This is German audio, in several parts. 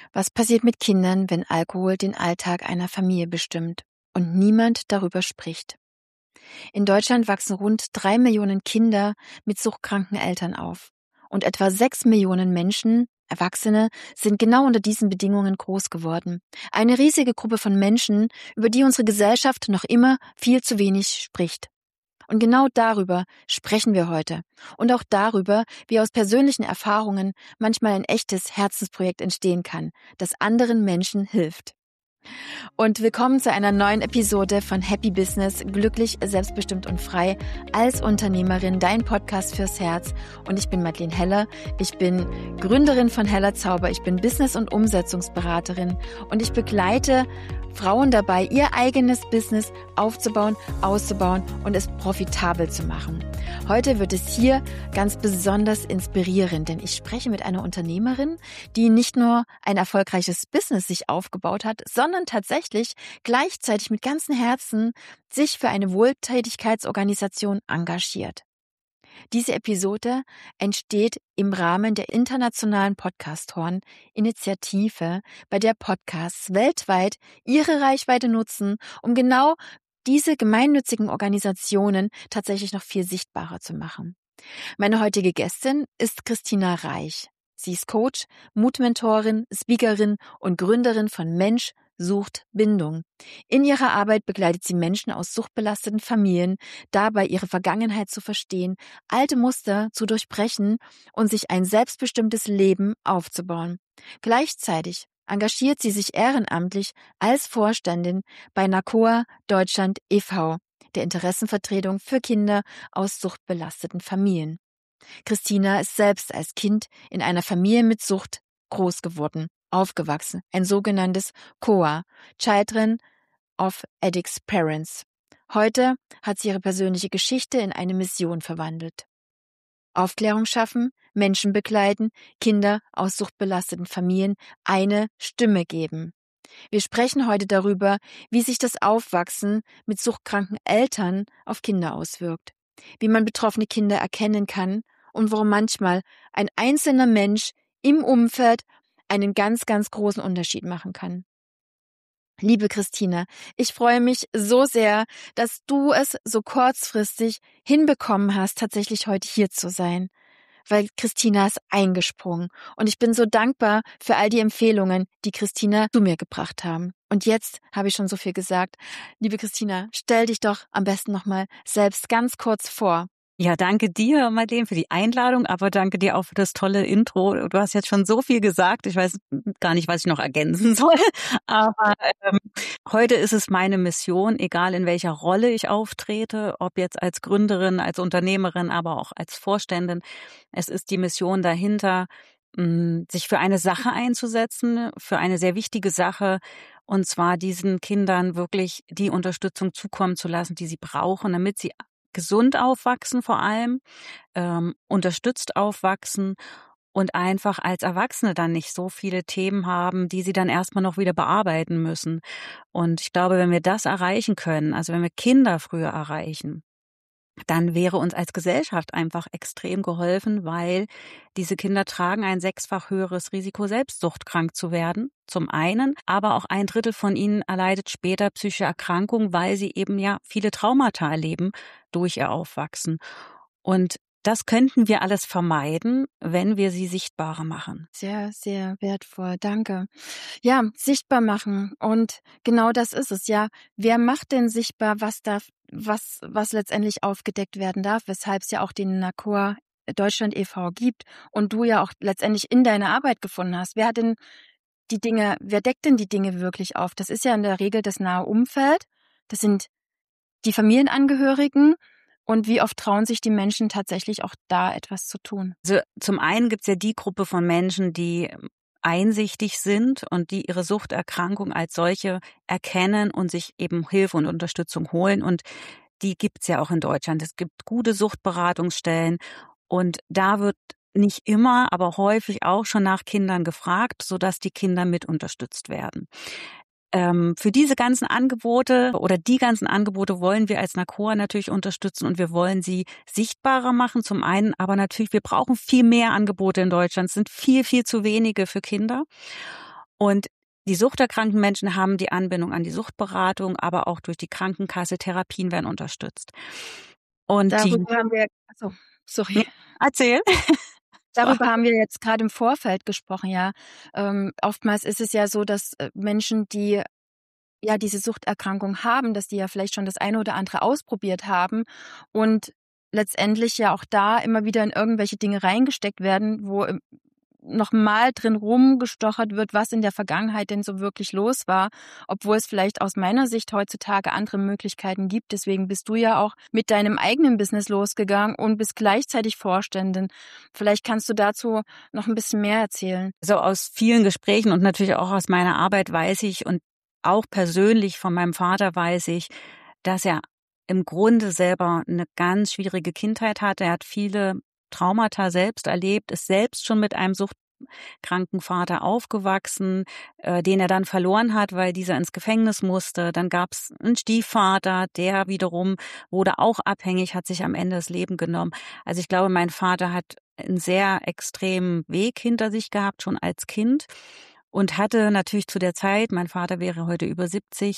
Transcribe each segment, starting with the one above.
Was passiert mit Kindern, wenn Alkohol den Alltag einer Familie bestimmt und niemand darüber spricht? In Deutschland wachsen rund 3 Millionen Kinder mit suchtkranken Eltern auf. Und etwa 6 Millionen Menschen, Erwachsene, sind genau unter diesen Bedingungen groß geworden. Eine riesige Gruppe von Menschen, über die unsere Gesellschaft noch immer viel zu wenig spricht. Und genau darüber sprechen wir heute. Und auch darüber, wie aus persönlichen Erfahrungen manchmal ein echtes Herzensprojekt entstehen kann, das anderen Menschen hilft. Und willkommen zu einer neuen Episode von Happy Business, glücklich, selbstbestimmt und frei als Unternehmerin, dein Podcast fürs Herz. Und ich bin Madeleine Heller, ich bin Gründerin von Heller Zauber, ich bin Business- und Umsetzungsberaterin und ich begleite Frauen dabei, ihr eigenes Business aufzubauen, auszubauen und es profitabel zu machen. Heute wird es hier ganz besonders inspirierend, denn ich spreche mit einer Unternehmerin, die nicht nur ein erfolgreiches Business sich aufgebaut hat, sondern tatsächlich gleichzeitig mit ganzem Herzen sich für eine Wohltätigkeitsorganisation engagiert. Diese Episode entsteht im Rahmen der internationalen Podcast-Horn-Initiative, bei der Podcasts weltweit ihre Reichweite nutzen, um genau diese gemeinnützigen Organisationen tatsächlich noch viel sichtbarer zu machen. Meine heutige Gästin ist Christina Reich. Sie ist Coach, Mutmentorin, Speakerin und Gründerin von Mensch sucht Bindung. In ihrer Arbeit begleitet sie Menschen aus suchtbelasteten Familien, dabei ihre Vergangenheit zu verstehen, alte Muster zu durchbrechen und sich ein selbstbestimmtes Leben aufzubauen. Gleichzeitig engagiert sie sich ehrenamtlich als Vorständin bei NACOA Deutschland e.V., der Interessenvertretung für Kinder aus suchtbelasteten Familien. Christina ist selbst als Kind in einer Familie mit Sucht groß geworden, aufgewachsen, ein sogenanntes COA, Children of Addicts Parents. Heute hat sie ihre persönliche Geschichte in eine Mission verwandelt. Aufklärung schaffen, Menschen begleiten, Kinder aus suchtbelasteten Familien eine Stimme geben. Wir sprechen heute darüber, wie sich das Aufwachsen mit suchtkranken Eltern auf Kinder auswirkt, wie man betroffene Kinder erkennen kann und warum manchmal ein einzelner Mensch im Umfeld einen ganz, ganz großen Unterschied machen kann. Liebe Christina, ich freue mich so sehr, dass du es so kurzfristig hinbekommen hast, tatsächlich heute hier zu sein. Weil Christina ist eingesprungen und ich bin so dankbar für all die Empfehlungen, die Christina zu mir gebracht haben. Und jetzt habe ich schon so viel gesagt. Liebe Christina, stell dich doch am besten nochmal selbst ganz kurz vor. Ja, danke dir, Madeleine, für die Einladung, aber danke dir auch für das tolle Intro. Du hast jetzt schon so viel gesagt, ich weiß gar nicht, was ich noch ergänzen soll. Aber heute ist es meine Mission, egal in welcher Rolle ich auftrete, ob jetzt als Gründerin, als Unternehmerin, aber auch als Vorständin. Es ist die Mission dahinter, sich für eine Sache einzusetzen, für eine sehr wichtige Sache, und zwar diesen Kindern wirklich die Unterstützung zukommen zu lassen, die sie brauchen, damit sie gesund aufwachsen vor allem, unterstützt aufwachsen und einfach als Erwachsene dann nicht so viele Themen haben, die sie dann erstmal noch wieder bearbeiten müssen. Und ich glaube, wenn wir das erreichen können, also wenn wir Kinder früher erreichen, dann wäre uns als Gesellschaft einfach extrem geholfen, weil diese Kinder tragen ein 6-fach höheres Risiko, selbst suchtkrank zu werden, zum einen, aber auch 1/3 von ihnen erleidet später psychische Erkrankungen, weil sie eben ja viele Traumata erleben durch ihr Aufwachsen. Und das könnten wir alles vermeiden, wenn wir sie sichtbarer machen. Sehr, sehr wertvoll. Danke. Ja, sichtbar machen. Und genau das ist es. Ja, wer macht denn sichtbar, was letztendlich aufgedeckt werden darf, weshalb es ja auch den NACOA Deutschland e.V. gibt und du ja auch letztendlich in deiner Arbeit gefunden hast. Wer deckt denn die Dinge wirklich auf? Das ist ja in der Regel das nahe Umfeld. Das sind die Familienangehörigen. Und wie oft trauen sich die Menschen tatsächlich auch da etwas zu tun? Also zum einen gibt es ja die Gruppe von Menschen, die einsichtig sind und die ihre Suchterkrankung als solche erkennen und sich eben Hilfe und Unterstützung holen. Und die gibt's ja auch in Deutschland. Es gibt gute Suchtberatungsstellen und da wird nicht immer, aber häufig auch schon nach Kindern gefragt, sodass die Kinder mit unterstützt werden. Für diese ganzen Angebote oder die ganzen Angebote wollen wir als NACOA natürlich unterstützen und wir wollen sie sichtbarer machen zum einen, aber natürlich, wir brauchen viel mehr Angebote in Deutschland. Es sind viel, viel zu wenige für Kinder. Und die suchterkrankten Menschen haben die Anbindung an die Suchtberatung, aber auch durch die Krankenkasse, Therapien werden unterstützt. Und Darüber haben wir, sorry. Erzähl. Darüber haben wir jetzt gerade im Vorfeld gesprochen, ja. Oftmals ist es ja so, dass Menschen, die ja diese Suchterkrankung haben, dass die ja vielleicht schon das eine oder andere ausprobiert haben und letztendlich ja auch da immer wieder in irgendwelche Dinge reingesteckt werden, wo nochmal drin rumgestochert wird, was in der Vergangenheit denn so wirklich los war, obwohl es vielleicht aus meiner Sicht heutzutage andere Möglichkeiten gibt. Deswegen bist du ja auch mit deinem eigenen Business losgegangen und bist gleichzeitig Vorständin. Vielleicht kannst du dazu noch ein bisschen mehr erzählen. Also aus vielen Gesprächen und natürlich auch aus meiner Arbeit weiß ich und auch persönlich von meinem Vater weiß ich, dass er im Grunde selber eine ganz schwierige Kindheit hatte. Er hat viele Traumata selbst erlebt, ist selbst schon mit einem suchtkranken Vater aufgewachsen, den er dann verloren hat, weil dieser ins Gefängnis musste. Dann gab es einen Stiefvater, der wiederum wurde auch abhängig, hat sich am Ende das Leben genommen. Also ich glaube, mein Vater hat einen sehr extremen Weg hinter sich gehabt, schon als Kind. Und hatte natürlich zu der Zeit, mein Vater wäre heute über 70,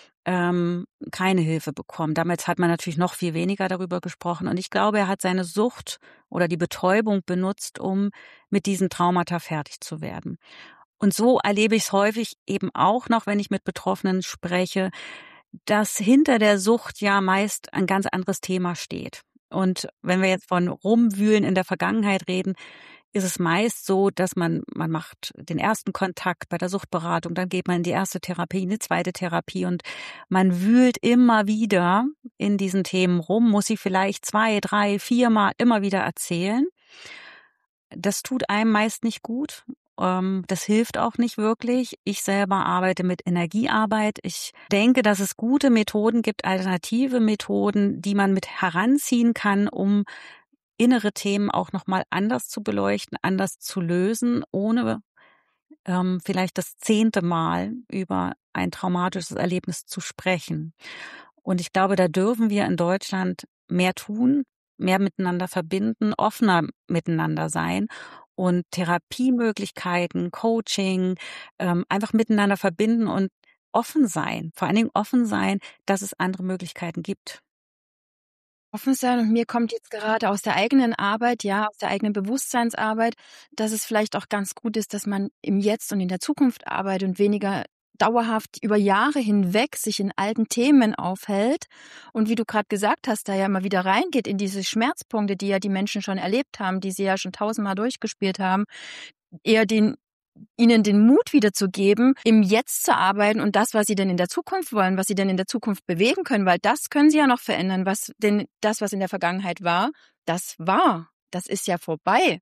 keine Hilfe bekommen. Damals hat man natürlich noch viel weniger darüber gesprochen. Und ich glaube, er hat seine Sucht oder die Betäubung benutzt, um mit diesen Traumata fertig zu werden. Und so erlebe ich es häufig eben auch noch, wenn ich mit Betroffenen spreche, dass hinter der Sucht ja meist ein ganz anderes Thema steht. Und wenn wir jetzt von Rumwühlen in der Vergangenheit reden, ist es meist so, dass man macht den ersten Kontakt bei der Suchtberatung, dann geht man in die erste Therapie, in die zweite Therapie und man wühlt immer wieder in diesen Themen rum, muss sie vielleicht 2, 3, 4 Mal immer wieder erzählen. Das tut einem meist nicht gut. Das hilft auch nicht wirklich. Ich selber arbeite mit Energiearbeit. Ich denke, dass es gute Methoden gibt, alternative Methoden, die man mit heranziehen kann, um innere Themen auch nochmal anders zu beleuchten, anders zu lösen, ohne vielleicht das 10. Mal über ein traumatisches Erlebnis zu sprechen. Und ich glaube, da dürfen wir in Deutschland mehr tun, mehr miteinander verbinden, offener miteinander sein und Therapiemöglichkeiten, Coaching, einfach miteinander verbinden und offen sein, vor allen Dingen offen sein, dass es andere Möglichkeiten gibt. Offen sein, und mir kommt jetzt gerade aus der eigenen Arbeit, ja, aus der eigenen Bewusstseinsarbeit, dass es vielleicht auch ganz gut ist, dass man im Jetzt und in der Zukunft arbeitet und weniger dauerhaft über Jahre hinweg sich in alten Themen aufhält und wie du gerade gesagt hast, da ja immer wieder reingeht in diese Schmerzpunkte, die ja die Menschen schon erlebt haben, die sie ja schon 1000-mal durchgespielt haben, eher ihnen den Mut wiederzugeben, im Jetzt zu arbeiten und das, was sie denn in der Zukunft wollen, was sie denn in der Zukunft bewegen können, weil das können sie ja noch verändern, was in der Vergangenheit war, das war. Das ist ja vorbei.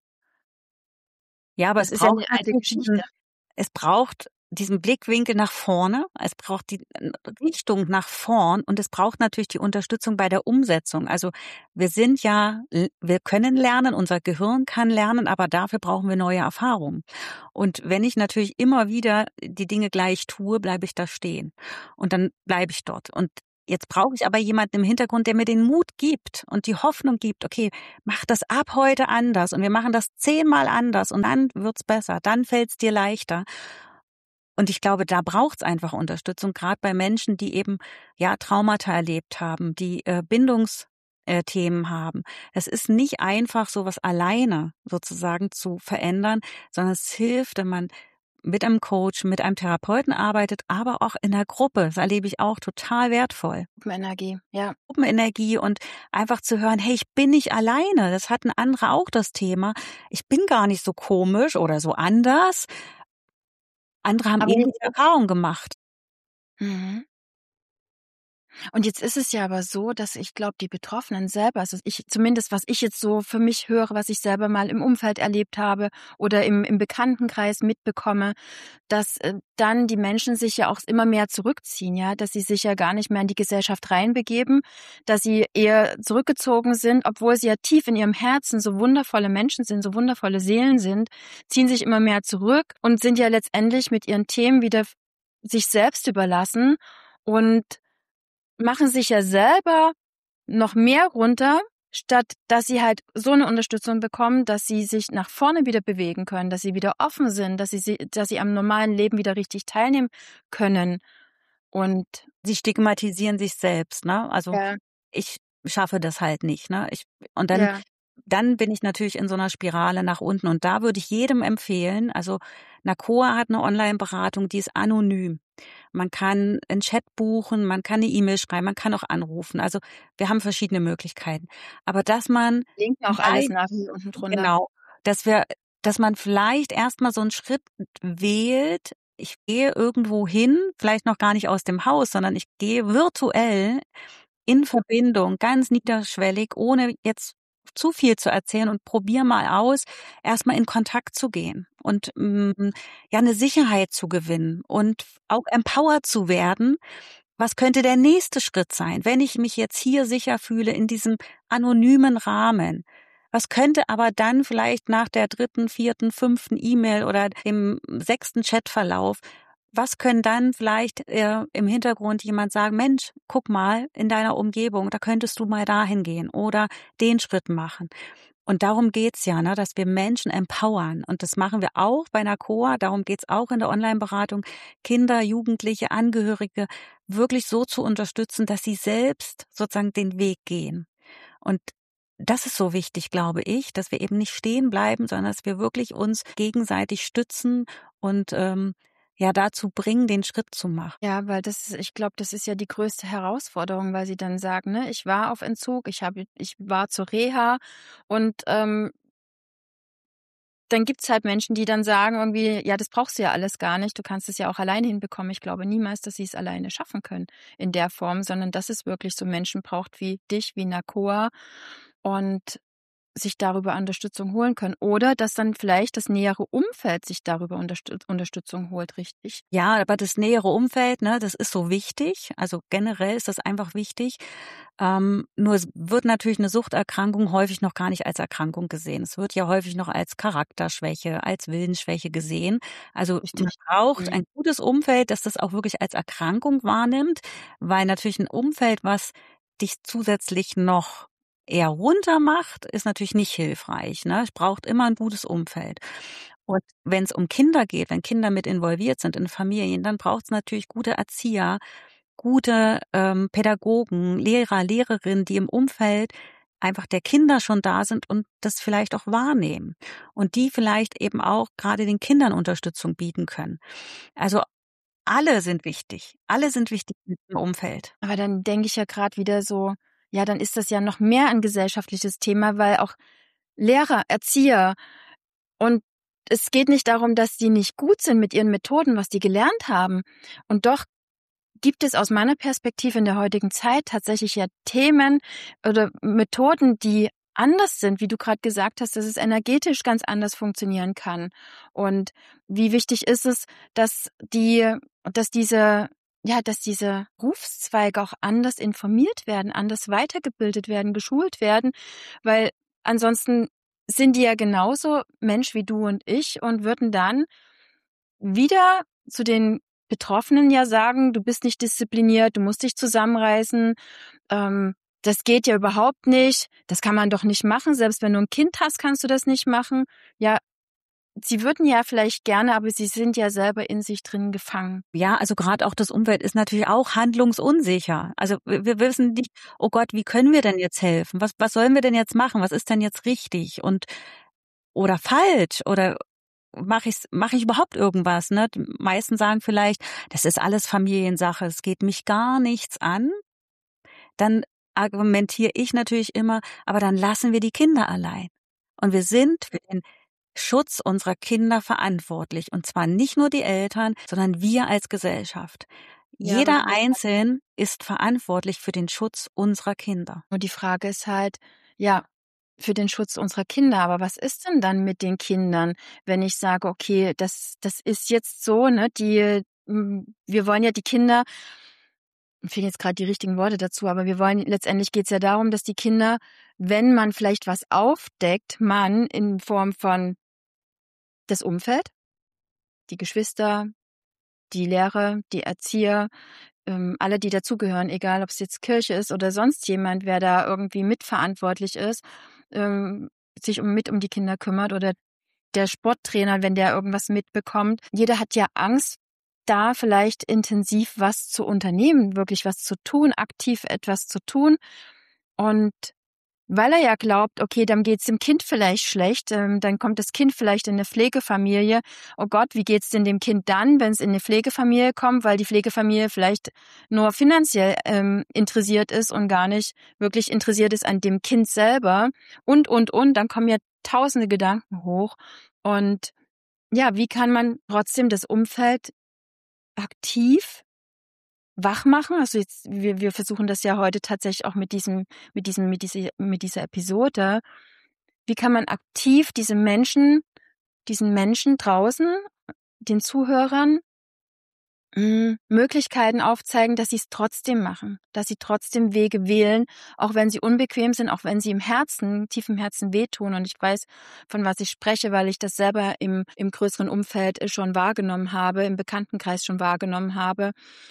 Ja, aber Das es ist ja braucht eine alte Geschichte. Es braucht diesen Blickwinkel nach vorne, es braucht die Richtung nach vorn und es braucht natürlich die Unterstützung bei der Umsetzung. Also wir können lernen, unser Gehirn kann lernen, aber dafür brauchen wir neue Erfahrungen. Und wenn ich natürlich immer wieder die Dinge gleich tue, bleibe ich da stehen und dann bleibe ich dort. Und jetzt brauche ich aber jemanden im Hintergrund, der mir den Mut gibt und die Hoffnung gibt, okay, mach das ab heute anders und wir machen das 10-mal anders und dann wird's besser, dann fällt's dir leichter. Und ich glaube, da braucht's einfach Unterstützung, gerade bei Menschen, die eben Traumata erlebt haben, die Bindungsthemen haben. Es ist nicht einfach, sowas alleine sozusagen zu verändern, sondern es hilft, wenn man mit einem Coach, mit einem Therapeuten arbeitet, aber auch in der Gruppe. Das erlebe ich auch total wertvoll. Gruppenenergie, ja. Gruppenenergie und einfach zu hören, hey, ich bin nicht alleine. Das hatten andere auch das Thema. Ich bin gar nicht so komisch oder so anders. Andere haben Aber ähnliche Erfahrungen gemacht. Mhm. Und jetzt ist es ja aber so, dass ich glaube, die Betroffenen selber, also zumindest was ich jetzt so für mich höre, was ich selber mal im Umfeld erlebt habe oder im Bekanntenkreis mitbekomme, dass dann die Menschen sich ja auch immer mehr zurückziehen, ja, dass sie sich ja gar nicht mehr in die Gesellschaft reinbegeben, dass sie eher zurückgezogen sind, obwohl sie ja tief in ihrem Herzen so wundervolle Menschen sind, so wundervolle Seelen sind, ziehen sich immer mehr zurück und sind ja letztendlich mit ihren Themen wieder sich selbst überlassen und machen sich ja selber noch mehr runter, statt dass sie halt so eine Unterstützung bekommen, dass sie sich nach vorne wieder bewegen können, dass sie wieder offen sind, dass sie am normalen Leben wieder richtig teilnehmen können. Und Sie stigmatisieren sich selbst, ne? Also ja, ich schaffe das halt nicht, ne? Und ja, dann bin ich natürlich in so einer Spirale nach unten. Und da würde ich jedem empfehlen, also NACOA hat eine Online-Beratung, die ist anonym. Man kann 'n Chat buchen, man kann 'ne E-Mail schreiben, man kann auch anrufen. Also, wir haben verschiedene Möglichkeiten. Aber dass man linken auch alles vielleicht nach hier unten drunter. genau, dass wir dass man vielleicht erst mal so 'n Schritt wählt. Ich gehe irgendwo hin, vielleicht noch gar nicht aus dem Haus, sondern ich gehe virtuell in Verbindung, ganz niederschwellig, ohne jetzt zu viel zu erzählen und probiere mal aus, erst mal in Kontakt zu gehen und, ja, 'ne Sicherheit zu gewinnen und auch empowered zu werden. Was könnte der nächste Schritt sein, wenn ich mich jetzt hier sicher fühle in diesem anonymen Rahmen? Was könnte aber dann vielleicht nach der 3., 4., 5. E-Mail oder dem 6. Chatverlauf was können dann vielleicht, im Hintergrund jemand sagen: „Mensch, guck mal in deiner Umgebung, da könntest du mal dahin gehen oder den Schritt machen.“ Und darum geht's ja, ne, dass wir Menschen empowern. Und das machen wir auch bei NACOA, darum geht's auch in der Onlineberatung, Kinder, Jugendliche, Angehörige wirklich so zu unterstützen, dass sie selbst sozusagen den Weg gehen. Und das ist so wichtig, glaube ich, dass wir eben nicht stehen bleiben, sondern dass wir wirklich uns gegenseitig stützen und, ja, dazu bringen, den Schritt zu machen. Ja, weil ich glaube, das ist ja die größte Herausforderung, weil sie dann sagen, ne, ich war auf Entzug, ich war zur Reha und, dann gibt's halt Menschen, die dann sagen irgendwie: „Ja, das brauchst du ja alles gar nicht. Du kannst es ja auch alleine hinbekommen.“ Ich glaube niemals, dass sie es alleine schaffen können in der Form, sondern dass es wirklich so Menschen braucht wie dich, wie Nakoa und sich darüber Unterstützung holen können. Oder dass dann vielleicht das nähere Umfeld sich darüber Unterstützung holt, richtig? Ja, aber das nähere Umfeld, ne, das ist so wichtig. Also generell ist das einfach wichtig. Nur es wird natürlich eine Suchterkrankung häufig noch gar nicht als Erkrankung gesehen. Es wird ja häufig noch als Charakterschwäche, als Willensschwäche gesehen. Also man Richtig. braucht Mhm. ein gutes Umfeld, das das auch wirklich als Erkrankung wahrnimmt, weil natürlich ein Umfeld, was dich zusätzlich noch eher runter macht, ist natürlich nicht hilfreich, ne? Es braucht immer ein gutes Umfeld. Und wenn es um Kinder geht, wenn Kinder mit involviert sind in Familien, dann braucht es natürlich gute Erzieher, gute, Pädagogen, Lehrer, Lehrerinnen, die im Umfeld einfach der Kinder schon da sind und das vielleicht auch wahrnehmen und die vielleicht eben auch gerade den Kindern Unterstützung bieten können. Also, alle sind wichtig im Umfeld. Aber dann denke ich ja gerade wieder so, ja, dann ist das ja noch mehr ein gesellschaftliches Thema, weil auch Lehrer, Erzieher und es geht nicht darum, dass die nicht gut sind mit ihren Methoden, was die gelernt haben. Und doch gibt es aus meiner Perspektive in der heutigen Zeit tatsächlich ja Themen oder Methoden, die anders sind, wie du gerade gesagt hast, dass es energetisch ganz anders funktionieren kann. Und wie wichtig ist es, dass diese Berufszweige auch anders informiert werden, anders weitergebildet werden, geschult werden, weil ansonsten sind die ja genauso Mensch wie du und ich und würden dann wieder zu den Betroffenen ja sagen: „Du bist nicht diszipliniert, du musst dich zusammenreißen, das geht ja überhaupt nicht, das kann man doch nicht machen. Selbst wenn du 'n Kind hast, kannst du das nicht machen.“ Ja, sie würden ja vielleicht gerne, aber sie sind ja selber in sich drin gefangen. Ja, also gerade auch das Umfeld ist natürlich auch handlungsunsicher. Also wir wissen nicht: „Oh Gott, wie können wir denn jetzt helfen? Was sollen wir denn jetzt machen? Was ist denn jetzt richtig und oder falsch oder mache ich überhaupt irgendwas?“ Ne? Die meisten sagen vielleicht: „Das ist alles Familiensache, es geht mich gar nichts an.“ Dann argumentiere ich natürlich immer: „Aber dann lassen wir die Kinder allein.“ Und wir sind für den Schutz unserer Kinder verantwortlich. Und zwar nicht nur die Eltern, sondern wir als Gesellschaft. Ja, aber Jeder Einzelne ist verantwortlich für den Schutz unserer Kinder. nur die Frage ist halt, ja, für den Schutz unserer Kinder, aber was ist denn dann mit den Kindern, wenn ich sage: „Okay, das ist jetzt so, ne, wir wollen ja die Kinder“, mir fehlen jetzt gerade die richtigen Worte dazu, aber wir wollen letztendlich geht's ja darum, dass die Kinder, wenn man vielleicht was aufdeckt, man in Form von das Umfeld, die Geschwister, die Lehrer, die Erzieher, alle, die dazugehören, egal ob es jetzt Kirche ist oder sonst jemand, wer da irgendwie mitverantwortlich ist, sich um die Kinder kümmert oder der Sporttrainer, wenn der irgendwas mitbekommt. Jeder hat ja Angst, da vielleicht intensiv was zu unternehmen, wirklich was zu tun, aktiv etwas zu tun. Und weil er ja glaubt, okay, dann geht's dem Kind vielleicht schlecht, dann kommt das Kind vielleicht in eine Pflegefamilie. Oh Gott, wie geht's denn dem Kind dann, wenn es in eine Pflegefamilie kommt, weil die Pflegefamilie vielleicht nur finanziell interessiert ist und gar nicht wirklich interessiert ist an dem Kind selber und. Dann kommen ja tausende Gedanken hoch. Und ja, wie kann man trotzdem das Umfeld aktiv wach machen? Also jetzt, wir versuchen das ja heute tatsächlich auch mit dieser Episode. Wie kann man aktiv diesen Menschen draußen, den Zuhörern, Möglichkeiten aufzeigen, dass sie es trotzdem machen, dass sie trotzdem Wege wählen, auch wenn sie unbequem sind, auch wenn sie tief im Herzen wehtun. Und ich weiß, von was ich spreche, weil ich das selber im größeren Umfeld schon wahrgenommen habe, im Bekanntenkreis schon wahrgenommen habe.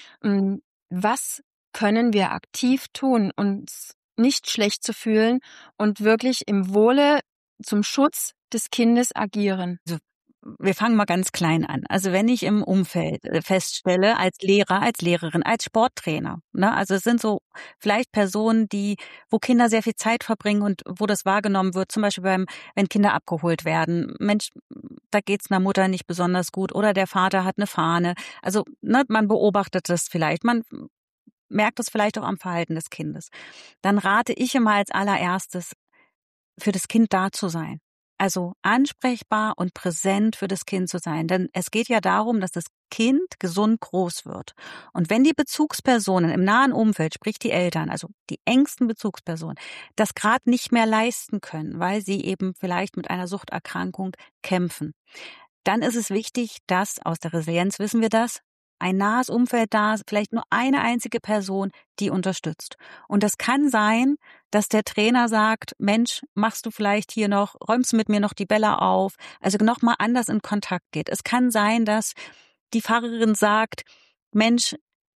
Was können wir aktiv tun, uns nicht schlecht zu fühlen und wirklich im Wohle zum Schutz des Kindes agieren? Also, wir fangen mal ganz klein an. Also wenn ich im Umfeld feststelle, als Lehrer, als Lehrerin, als Sporttrainer, ne, also es sind so vielleicht Personen, wo Kinder sehr viel Zeit verbringen und wo das wahrgenommen wird, zum Beispiel wenn Kinder abgeholt werden. Mensch, da geht's einer Mutter nicht besonders gut oder der Vater hat eine Fahne. Also, ne, man beobachtet das vielleicht, man merkt es vielleicht auch am Verhalten des Kindes. Dann rate ich immer als allererstes, für das Kind da zu sein. Also ansprechbar und präsent für das Kind zu sein. Denn es geht ja darum, dass das Kind gesund groß wird. Und wenn die Bezugspersonen im nahen Umfeld, sprich die Eltern, also die engsten Bezugspersonen, das gerade nicht mehr leisten können, weil sie eben vielleicht mit einer Suchterkrankung kämpfen, dann ist es wichtig, dass, aus der Resilienz wissen wir das, ein nahes Umfeld da ist, vielleicht nur eine einzige Person, die unterstützt. Und das kann sein, dass der Trainer sagt, Mensch, machst du vielleicht hier noch, räumst du mit mir noch die Bälle auf, also noch mal anders in Kontakt geht. Es kann sein, dass die Pfarrerin sagt, Mensch,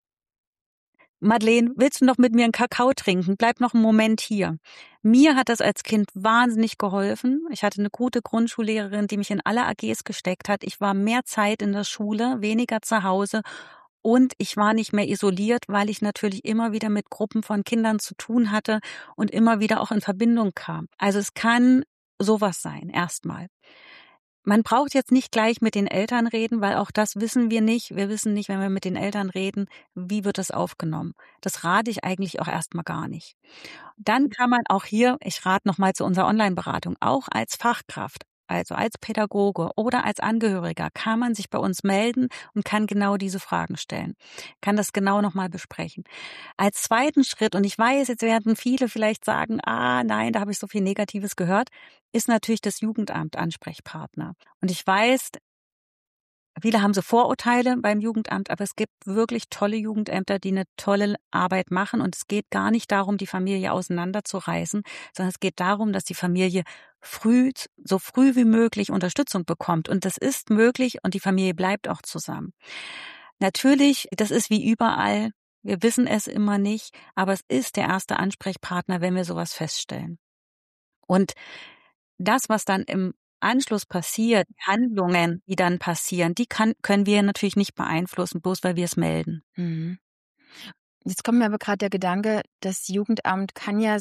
Madeleine, willst du noch mit mir einen Kakao trinken? Bleib noch einen Moment hier. Mir hat das als Kind wahnsinnig geholfen. Ich hatte eine gute Grundschullehrerin, die mich in alle AGs gesteckt hat. Ich war mehr Zeit in der Schule, weniger zu Hause und ich war nicht mehr isoliert, weil ich natürlich immer wieder mit Gruppen von Kindern zu tun hatte und immer wieder auch in Verbindung kam. Also es kann sowas sein, erstmal. Man braucht jetzt nicht gleich mit den Eltern reden, weil auch das wissen wir nicht. Wir wissen nicht, wenn wir mit den Eltern reden, wie wird es aufgenommen. Das rate ich eigentlich auch erstmal gar nicht. Dann kann man auch hier, ich rate nochmal zu unserer Online-Beratung, auch als Fachkraft, also als Pädagoge oder als Angehöriger, kann man sich bei uns melden und kann genau diese Fragen stellen, kann das genau nochmal besprechen. Als zweiten Schritt, und ich weiß, jetzt werden viele vielleicht sagen, nein, da habe ich so viel Negatives gehört, ist natürlich das Jugendamt Ansprechpartner. Und ich weiß, viele haben so Vorurteile beim Jugendamt, aber es gibt wirklich tolle Jugendämter, die eine tolle Arbeit machen. Und es geht gar nicht darum, die Familie auseinanderzureißen, sondern es geht darum, dass die Familie so früh wie möglich Unterstützung bekommt. Und das ist möglich und die Familie bleibt auch zusammen. Natürlich, das ist wie überall. Wir wissen es immer nicht, aber es ist der erste Ansprechpartner, wenn wir sowas feststellen. Und das, was dann im Anschluss passiert, Handlungen, die dann passieren, die können wir natürlich nicht beeinflussen, bloß weil wir es melden. Mhm. Jetzt kommt mir aber gerade der Gedanke, das Jugendamt kann ja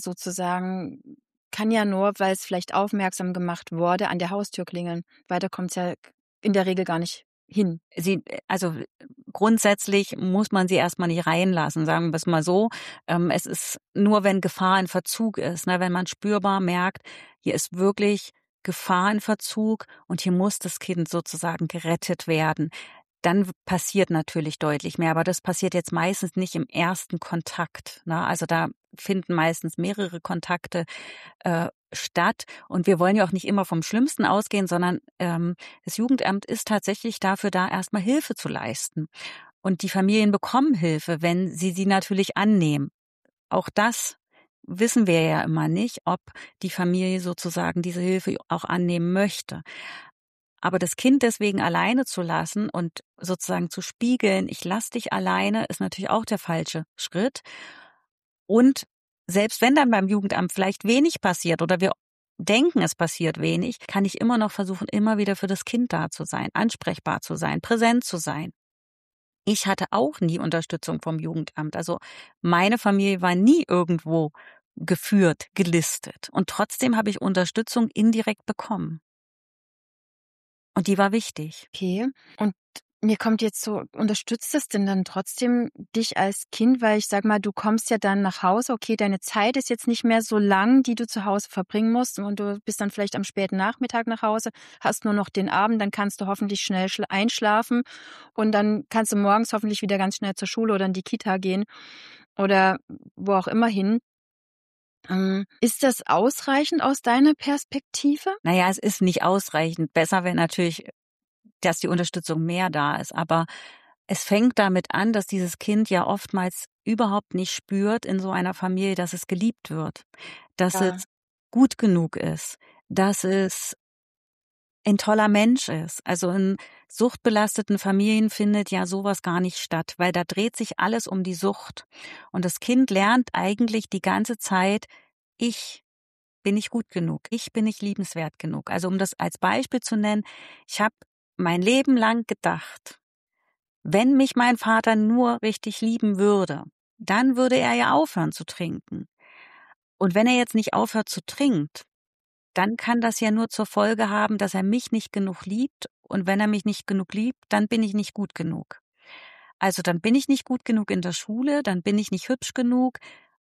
nur, weil es vielleicht aufmerksam gemacht wurde, an der Haustür klingeln. Weiter kommt es ja in der Regel gar nicht hin. Also grundsätzlich muss man sie erstmal nicht reinlassen, sagen wir es mal so. Es ist nur, wenn Gefahr in Verzug ist, ne, wenn man spürbar merkt, hier ist wirklich Gefahr in Verzug und hier muss das Kind sozusagen gerettet werden. Dann passiert natürlich deutlich mehr, aber das passiert jetzt meistens nicht im ersten Kontakt, ne? Also da finden meistens mehrere Kontakte statt. Und wir wollen ja auch nicht immer vom Schlimmsten ausgehen, sondern das Jugendamt ist tatsächlich dafür da, erstmal Hilfe zu leisten. Und die Familien bekommen Hilfe, wenn sie natürlich annehmen. Auch das wissen wir ja immer nicht, ob die Familie sozusagen diese Hilfe auch annehmen möchte. Aber das Kind deswegen alleine zu lassen und sozusagen zu spiegeln, ich lass dich alleine, ist natürlich auch der falsche Schritt. Und selbst wenn dann beim Jugendamt vielleicht wenig passiert oder wir denken, es passiert wenig, kann ich immer noch versuchen, immer wieder für das Kind da zu sein, ansprechbar zu sein, präsent zu sein. Ich hatte auch nie Unterstützung vom Jugendamt. Also meine Familie war nie irgendwo geführt, gelistet. Und trotzdem habe ich Unterstützung indirekt bekommen. Und die war wichtig. Okay. Und mir kommt jetzt so, unterstützt es denn dann trotzdem dich als Kind? Weil ich sag mal, du kommst ja dann nach Hause, okay, deine Zeit ist jetzt nicht mehr so lang, die du zu Hause verbringen musst und du bist dann vielleicht am späten Nachmittag nach Hause, hast nur noch den Abend, dann kannst du hoffentlich schnell einschlafen und dann kannst du morgens hoffentlich wieder ganz schnell zur Schule oder in die Kita gehen oder wo auch immer hin. Ist das ausreichend aus deiner Perspektive? Naja, es ist nicht ausreichend. Besser wäre natürlich, dass die Unterstützung mehr da ist. Aber es fängt damit an, dass dieses Kind ja oftmals überhaupt nicht spürt in so einer Familie, dass es geliebt wird, dass Ja. es gut genug ist, dass es ein toller Mensch ist. Also in suchtbelasteten Familien findet ja sowas gar nicht statt, weil da dreht sich alles um die Sucht. Und das Kind lernt eigentlich die ganze Zeit, ich bin nicht gut genug, ich bin nicht liebenswert genug. Also um das als Beispiel zu nennen, ich habe mein Leben lang gedacht, wenn mich mein Vater nur richtig lieben würde, dann würde er ja aufhören zu trinken. Und wenn er jetzt nicht aufhört zu trinken, dann kann das ja nur zur Folge haben, dass er mich nicht genug liebt. Und wenn er mich nicht genug liebt, dann bin ich nicht gut genug. Also dann bin ich nicht gut genug in der Schule, dann bin ich nicht hübsch genug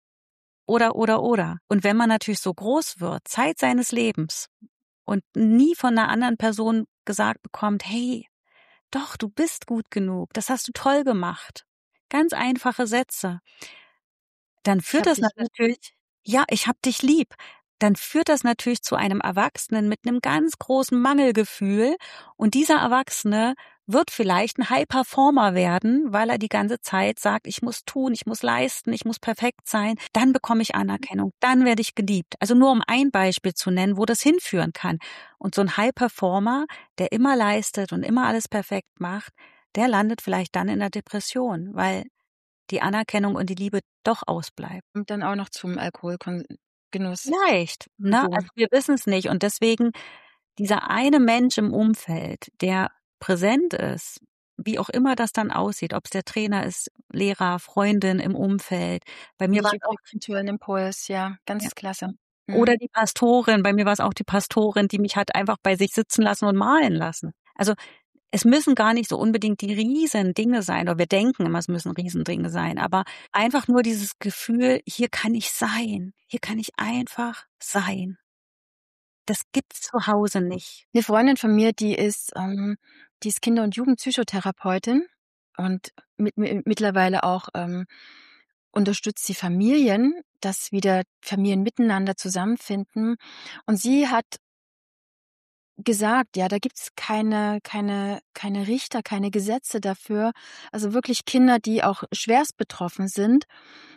oder. Und wenn man natürlich so groß wird, Zeit seines Lebens und nie von einer anderen Person gesagt bekommt, hey, doch, du bist gut genug, das hast du toll gemacht. Ganz einfache Sätze. Dann Ich führt hab das dich lieb. natürlich, ja, ich hab dich lieb. Dann führt das natürlich zu einem Erwachsenen mit einem ganz großen Mangelgefühl. Und dieser Erwachsene wird vielleicht ein High-Performer werden, weil er die ganze Zeit sagt, ich muss tun, ich muss leisten, ich muss perfekt sein. Dann bekomme ich Anerkennung, dann werde ich geliebt. Also nur um ein Beispiel zu nennen, wo das hinführen kann. Und so ein High-Performer, der immer leistet und immer alles perfekt macht, der landet vielleicht dann in der Depression, weil die Anerkennung und die Liebe doch ausbleibt. Und dann auch noch zum Alkoholgenuss. Vielleicht, ne? Also wir wissen es nicht. Und deswegen dieser eine Mensch im Umfeld, der präsent ist, wie auch immer das dann aussieht, ob es der Trainer ist, Lehrer, Freundin im Umfeld. Bei mir war Ich es auch, krieg einen Impuls, ja, ja. ganz klasse. Oder die Pastorin, bei mir war es auch die Pastorin, die mich hat einfach bei sich sitzen lassen und malen lassen. Also es müssen gar nicht so unbedingt die Riesendinge sein, oder wir denken immer, es müssen Riesendinge sein, aber einfach nur dieses Gefühl, hier kann ich sein, hier kann ich einfach sein. Das gibt's zu Hause nicht. Eine Freundin von mir, die ist Kinder- und Jugendpsychotherapeutin und mittlerweile auch unterstützt sie Familien, dass wieder Familien miteinander zusammenfinden. Und sie hat gesagt, ja, da gibt's keine Richter, keine Gesetze dafür. Also wirklich Kinder, die auch schwerst betroffen sind,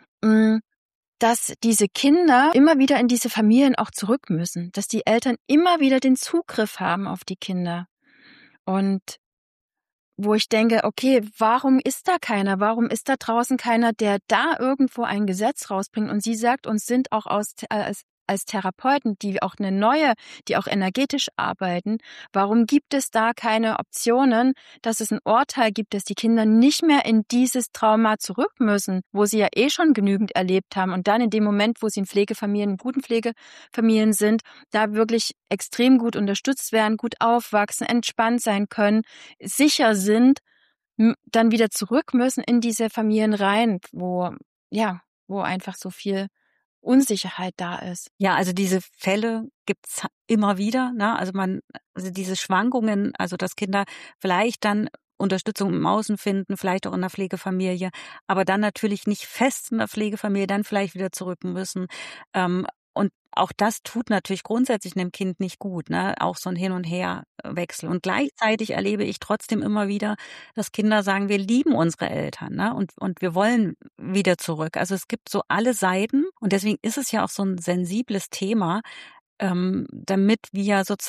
dass diese Kinder immer wieder in diese Familien auch zurück müssen, dass die Eltern immer wieder den Zugriff haben auf die Kinder. Und wo ich denke, okay, warum ist da keiner? Warum ist da draußen keiner, der da irgendwo ein Gesetz rausbringt? Und sie sagt uns, sind auch als Therapeuten, die auch die auch energetisch arbeiten, warum gibt es da keine Optionen, dass es ein Urteil gibt, dass die Kinder nicht mehr in dieses Trauma zurück müssen, wo sie ja eh schon genügend erlebt haben und dann in dem Moment, wo sie in Pflegefamilien, in guten Pflegefamilien sind, da wirklich extrem gut unterstützt werden, gut aufwachsen, entspannt sein können, sicher sind, dann wieder zurück müssen in diese Familien rein, wo einfach so viel Unsicherheit da ist. Ja, also diese Fälle gibt's immer wieder, ne? Also diese Schwankungen, also dass Kinder vielleicht dann Unterstützung im Außen finden, vielleicht auch in der Pflegefamilie, aber dann natürlich nicht fest in der Pflegefamilie, dann vielleicht wieder zurück müssen. Und auch das tut natürlich grundsätzlich einem Kind nicht gut, ne? Auch so ein Hin- und Herwechsel. Und gleichzeitig erlebe ich trotzdem immer wieder, dass Kinder sagen, wir lieben unsere Eltern, ne? Und wir wollen wieder zurück. Also es gibt so alle Seiten und deswegen ist es ja auch so ein sensibles Thema, damit wir sozusagen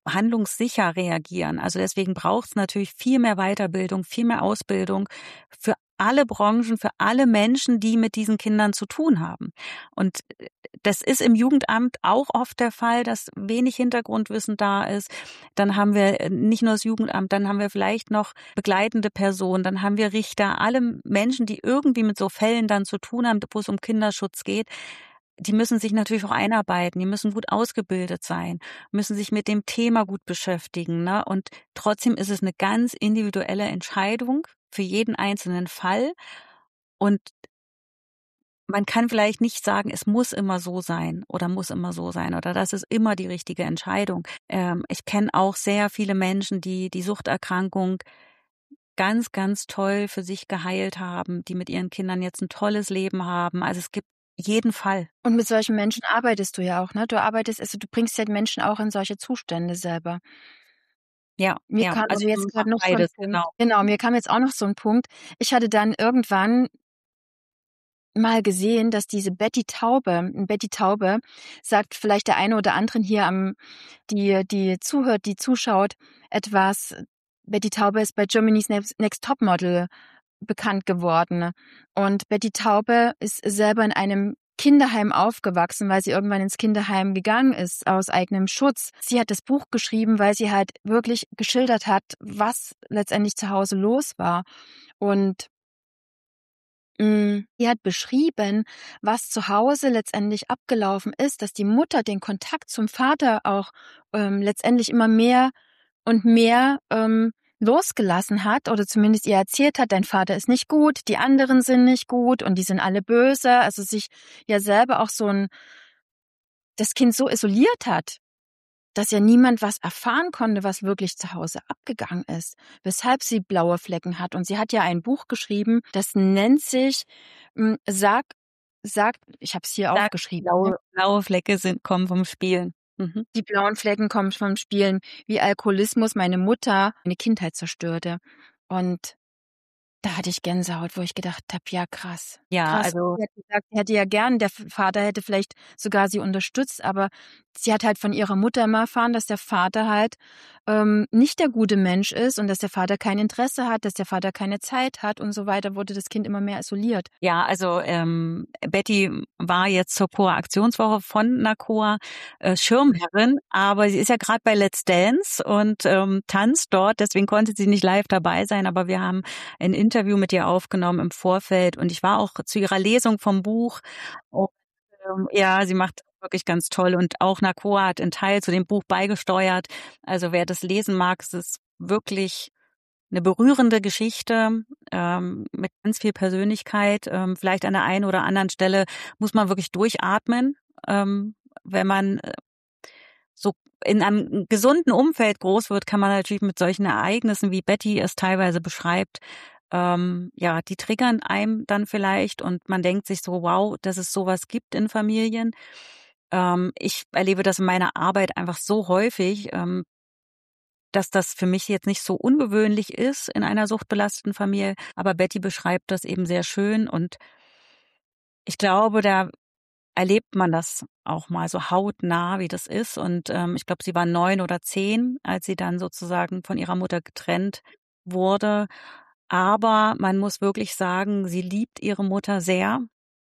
handlungssicher reagieren. Also deswegen braucht es natürlich viel mehr Weiterbildung, viel mehr Ausbildung für alle Branchen, für alle Menschen, die mit diesen Kindern zu tun haben. Und das ist im Jugendamt auch oft der Fall, dass wenig Hintergrundwissen da ist. Dann haben wir nicht nur das Jugendamt, dann haben wir vielleicht noch begleitende Personen, dann haben wir Richter, alle Menschen, die irgendwie mit so Fällen dann zu tun haben, wo es um Kinderschutz geht. Die müssen sich natürlich auch einarbeiten, die müssen gut ausgebildet sein, müssen sich mit dem Thema gut beschäftigen, ne? Und trotzdem ist es eine ganz individuelle Entscheidung für jeden einzelnen Fall. Und man kann vielleicht nicht sagen, es muss immer so sein oder muss immer so sein oder das ist immer die richtige Entscheidung. Ich kenne auch sehr viele Menschen, die die Suchterkrankung ganz, ganz toll für sich geheilt haben, die mit ihren Kindern jetzt ein tolles Leben haben. Also es gibt jeden Fall. Und mit solchen Menschen arbeitest du ja auch, ne? Du bringst ja Menschen auch in solche Zustände selber. Ja, Mir ja. kam Also aber ich jetzt gerade mache noch so 'n beides, Punkt. genau. Genau, mir kam jetzt auch noch so 'n Punkt. Ich hatte dann irgendwann mal gesehen, dass Betty Taube sagt vielleicht der eine oder anderen hier die zuhört, die zuschaut, etwas. Betty Taube ist bei Germany's Next Topmodel bekannt geworden. Und Betty Taube ist selber in einem Kinderheim aufgewachsen, weil sie irgendwann ins Kinderheim gegangen ist, aus eigenem Schutz. Sie hat das Buch geschrieben, weil sie halt wirklich geschildert hat, was letztendlich zu Hause los war. Und sie hat beschrieben, was zu Hause letztendlich abgelaufen ist, dass die Mutter den Kontakt zum Vater auch letztendlich immer mehr und mehr losgelassen hat oder zumindest ihr erzählt hat, dein Vater ist nicht gut, die anderen sind nicht gut und die sind alle böse. Also sich ja selber auch das Kind so isoliert hat, dass ja niemand was erfahren konnte, was wirklich zu Hause abgegangen ist, weshalb sie blaue Flecken hat. Und sie hat ja ein Buch geschrieben, das nennt sich Sag, ich habe es hier aufgeschrieben. Blaue Flecke kommen vom Spielen. Mhm. Die blauen Flecken kommen vom Spielen, wie Alkoholismus meine Kindheit zerstörte. Und da hatte ich Gänsehaut, wo ich gedacht habe, ja krass. Ja, Krass. also Sie hat gesagt, sie hätte ja gern, der Vater hätte vielleicht sogar sie unterstützt, aber sie hat halt von ihrer Mutter immer erfahren, dass der Vater halt nicht der gute Mensch ist und dass der Vater kein Interesse hat, dass der Vater keine Zeit hat und so weiter, wurde das Kind immer mehr isoliert. ja, also Betty war jetzt zur COA-Aktionswoche von NACOA Schirmherrin, aber sie ist ja gerade bei Let's Dance und tanzt dort, deswegen konnte sie nicht live dabei sein, aber wir haben ein Interview mit ihr aufgenommen im Vorfeld und ich war auch zu ihrer Lesung vom Buch. Und, ja, sie macht wirklich ganz toll und auch NACOA hat einen Teil zu dem Buch beigesteuert. Also wer das lesen mag, es ist wirklich eine berührende Geschichte mit ganz viel Persönlichkeit. Vielleicht an der einen oder anderen Stelle muss man wirklich durchatmen, wenn man so in einem gesunden Umfeld groß wird, kann man natürlich mit solchen Ereignissen, wie Betty es teilweise beschreibt, ja, die triggern einem dann vielleicht und man denkt sich so, wow, dass es sowas gibt in Familien. Ich erlebe das in meiner Arbeit einfach so häufig, dass das für mich jetzt nicht so ungewöhnlich ist in einer suchtbelasteten Familie, aber Betty beschreibt das eben sehr schön und ich glaube, da erlebt man das auch mal so hautnah, wie das ist. Und ich glaube, sie war 9 oder 10, als sie dann sozusagen von ihrer Mutter getrennt wurde. Aber man muss wirklich sagen, sie liebt ihre Mutter sehr.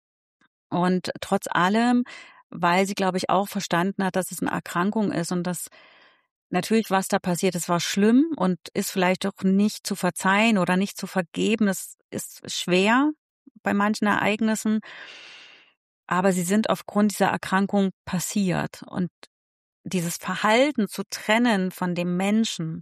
Und trotz allem, weil sie, glaube ich, auch verstanden hat, dass es eine Erkrankung ist und dass natürlich, was da passiert ist, war schlimm und ist vielleicht auch nicht zu verzeihen oder nicht zu vergeben. Das ist schwer bei manchen Ereignissen. Aber sie sind aufgrund dieser Erkrankung passiert. Und dieses Verhalten zu trennen von dem Menschen,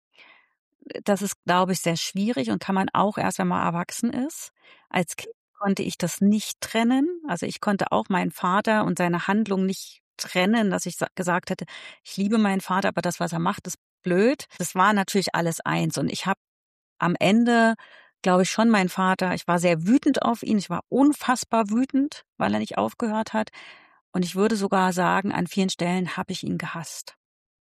das ist, glaube ich, sehr schwierig und kann man auch erst, wenn man erwachsen ist. Als Kind konnte ich das nicht trennen. Also ich konnte auch meinen Vater und seine Handlung nicht trennen, dass ich gesagt hätte, ich liebe meinen Vater, aber das, was er macht, ist blöd. Das war natürlich alles eins. Und ich habe am Ende, glaube ich, schon meinen Vater, ich war sehr wütend auf ihn. Ich war unfassbar wütend, weil er nicht aufgehört hat. Und ich würde sogar sagen, an vielen Stellen habe ich ihn gehasst.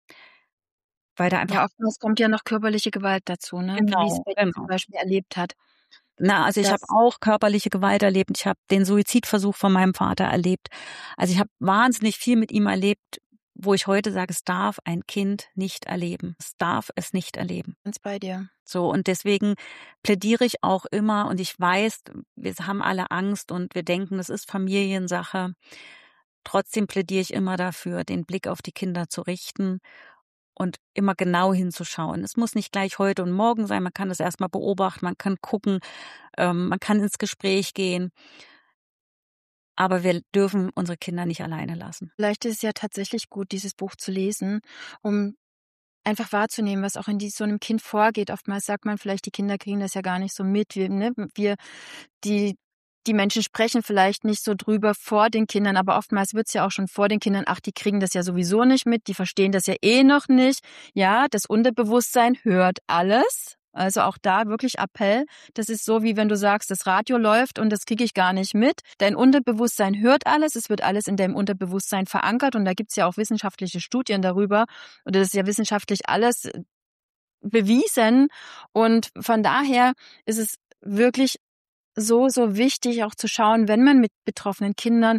Weil da einfach Ja, oftmals kommt ja noch körperliche Gewalt dazu, ne? Wie es Betty zum genau. Beispiel erlebt hat. Also ich habe auch körperliche Gewalt erlebt. Ich habe den Suizidversuch von meinem Vater erlebt. Also ich habe wahnsinnig viel mit ihm erlebt, wo ich heute sage, es darf ein Kind nicht erleben. Es darf es nicht erleben. Ganz bei dir. So, und deswegen plädiere ich auch immer, und ich weiß, wir haben alle Angst und wir denken, es ist Familiensache. Trotzdem plädiere ich immer dafür, den Blick auf die Kinder zu richten und immer genau hinzuschauen. Es muss nicht gleich heute und morgen sein, man kann das erstmal beobachten, man kann gucken, man kann ins Gespräch gehen. Aber wir dürfen unsere Kinder nicht alleine lassen. Vielleicht ist es ja tatsächlich gut, dieses Buch zu lesen, um einfach wahrzunehmen, was auch in so einem Kind vorgeht. Oftmals sagt man vielleicht, die Kinder kriegen das ja gar nicht so mit. Die Menschen sprechen vielleicht nicht so drüber vor den Kindern, aber oftmals wird's ja auch schon vor den Kindern, ach, die kriegen das ja sowieso nicht mit, die verstehen das ja eh noch nicht. Ja, das Unterbewusstsein hört alles. Also auch da wirklich Appell. Das ist so, wie wenn du sagst, das Radio läuft und das kriege ich gar nicht mit. Dein Unterbewusstsein hört alles, es wird alles in deinem Unterbewusstsein verankert und da gibt's ja auch wissenschaftliche Studien darüber. Und das ist ja wissenschaftlich alles bewiesen. Und von daher ist es wirklich so wichtig, auch zu schauen, wenn man mit betroffenen Kindern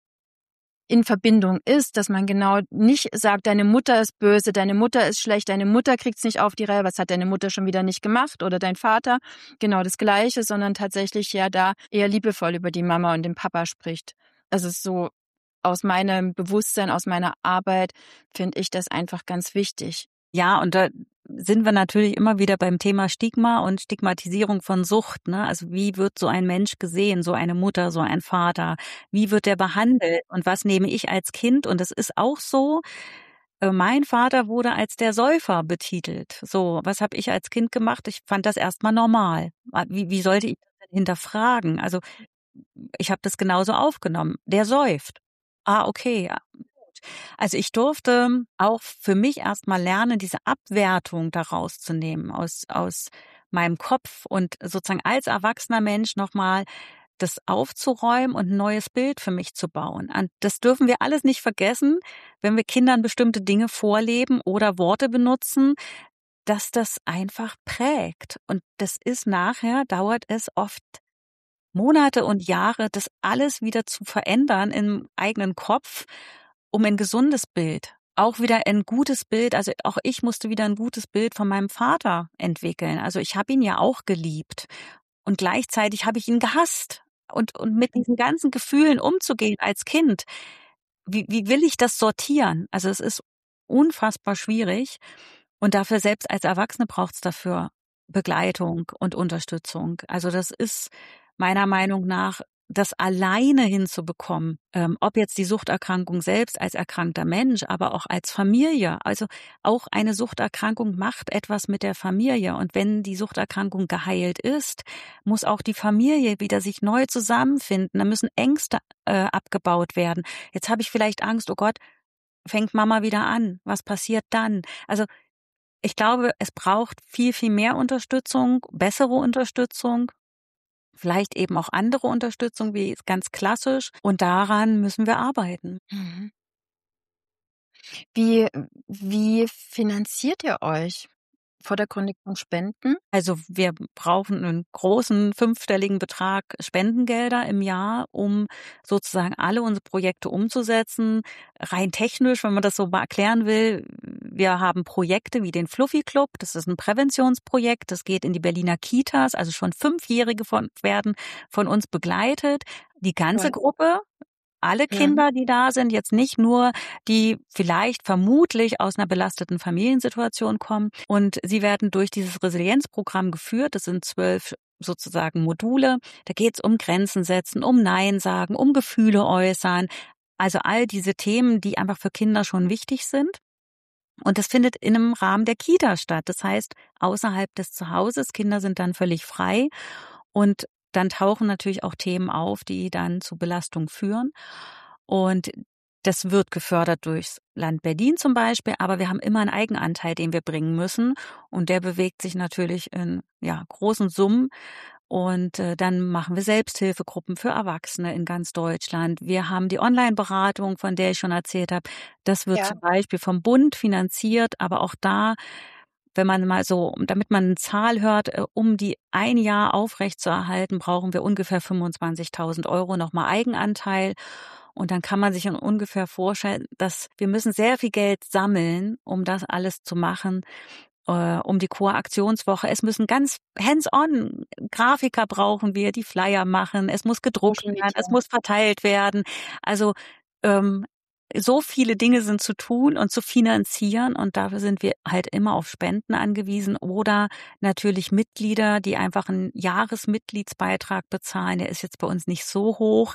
in Verbindung ist, dass man genau nicht sagt, deine Mutter ist böse, deine Mutter ist schlecht, deine Mutter kriegt's nicht auf die Reihe, was hat deine Mutter schon wieder nicht gemacht oder dein Vater, genau das Gleiche, sondern tatsächlich ja da eher liebevoll über die Mama und den Papa spricht. Also so aus meinem Bewusstsein, aus meiner Arbeit finde ich das einfach ganz wichtig. Ja, und da sind wir natürlich immer wieder beim Thema Stigma und Stigmatisierung von Sucht, ne? Also wie wird so ein Mensch gesehen, so eine Mutter, so ein Vater? Wie wird der behandelt? Und was nehme ich als Kind? Und es ist auch so, mein Vater wurde als der Säufer betitelt. So, was habe ich als Kind gemacht? Ich fand das erstmal normal. Wie sollte ich das denn hinterfragen? Also ich habe das genauso aufgenommen. Der säuft. Ah, okay, ja. Also ich durfte auch für mich erstmal lernen, diese Abwertung da rauszunehmen aus meinem Kopf und sozusagen als erwachsener Mensch nochmal das aufzuräumen und ein neues Bild für mich zu bauen. Und das dürfen wir alles nicht vergessen, wenn wir Kindern bestimmte Dinge vorleben oder Worte benutzen, dass das einfach prägt. Und das ist nachher, dauert es oft Monate und Jahre, das alles wieder zu verändern im eigenen Kopf, um ein gesundes Bild, auch wieder ein gutes Bild. Also auch ich musste wieder ein gutes Bild von meinem Vater entwickeln. Also ich habe ihn ja auch geliebt und gleichzeitig habe ich ihn gehasst. Und mit diesen ganzen Gefühlen umzugehen als Kind, wie will ich das sortieren? Also es ist unfassbar schwierig und dafür selbst als Erwachsene braucht es dafür Begleitung und Unterstützung. Also das ist meiner Meinung nach das alleine hinzubekommen, ob jetzt die Suchterkrankung selbst als erkrankter Mensch, aber auch als Familie. Also auch eine Suchterkrankung macht etwas mit der Familie. Und wenn die Suchterkrankung geheilt ist, muss auch die Familie wieder sich neu zusammenfinden. Da müssen Ängste abgebaut werden. Jetzt habe ich vielleicht Angst, oh Gott, fängt Mama wieder an? Was passiert dann? Also ich glaube, es braucht viel, viel mehr Unterstützung, bessere Unterstützung. Vielleicht eben auch andere Unterstützung, wie ganz klassisch. Und daran müssen wir arbeiten. Mhm. Wie finanziert ihr euch? Vordergründig von Spenden? Also wir brauchen einen großen 5-stelligen Betrag Spendengelder im Jahr, um sozusagen alle unsere Projekte umzusetzen. Rein technisch, wenn man das so mal erklären will, wir haben Projekte wie den Fluffy Club, das ist ein Präventionsprojekt, das geht in die Berliner Kitas, also schon 5-Jährige werden von uns begleitet. Die ganze Gruppe, alle Kinder, die da sind, jetzt nicht nur, die vielleicht vermutlich aus einer belasteten Familiensituation kommen. Und sie werden durch dieses Resilienzprogramm geführt. Das sind 12 sozusagen Module. Da geht es um Grenzen setzen, um Nein sagen, um Gefühle äußern. Also all diese Themen, die einfach für Kinder schon wichtig sind. Und das findet in einem Rahmen der Kita statt. Das heißt, außerhalb des Zuhauses, Kinder sind dann völlig frei. Und dann tauchen natürlich auch Themen auf, die dann zu Belastung führen. Und das wird gefördert durchs Land Berlin zum Beispiel, aber wir haben immer einen Eigenanteil, den wir bringen müssen. Und der bewegt sich natürlich in großen Summen. Und dann machen wir Selbsthilfegruppen für Erwachsene in ganz Deutschland. Wir haben die Online-Beratung, von der ich schon erzählt habe. Das wird zum Beispiel vom Bund finanziert, aber auch da, wenn man mal so, damit man eine Zahl hört, um die ein Jahr aufrechtzuerhalten, brauchen wir ungefähr 25.000 € nochmal Eigenanteil. Und dann kann man sich ungefähr vorstellen, dass wir müssen sehr viel Geld sammeln, um das alles zu machen, um die Chor-Aktionswoche. Es müssen ganz hands-on Grafiker brauchen wir, die Flyer machen. Es muss gedruckt Social werden, Media. es muss verteilt werden. Also so viele Dinge sind zu tun und zu finanzieren und dafür sind wir halt immer auf Spenden angewiesen oder natürlich Mitglieder, die einfach einen Jahresmitgliedsbeitrag bezahlen. Der ist jetzt bei uns nicht so hoch.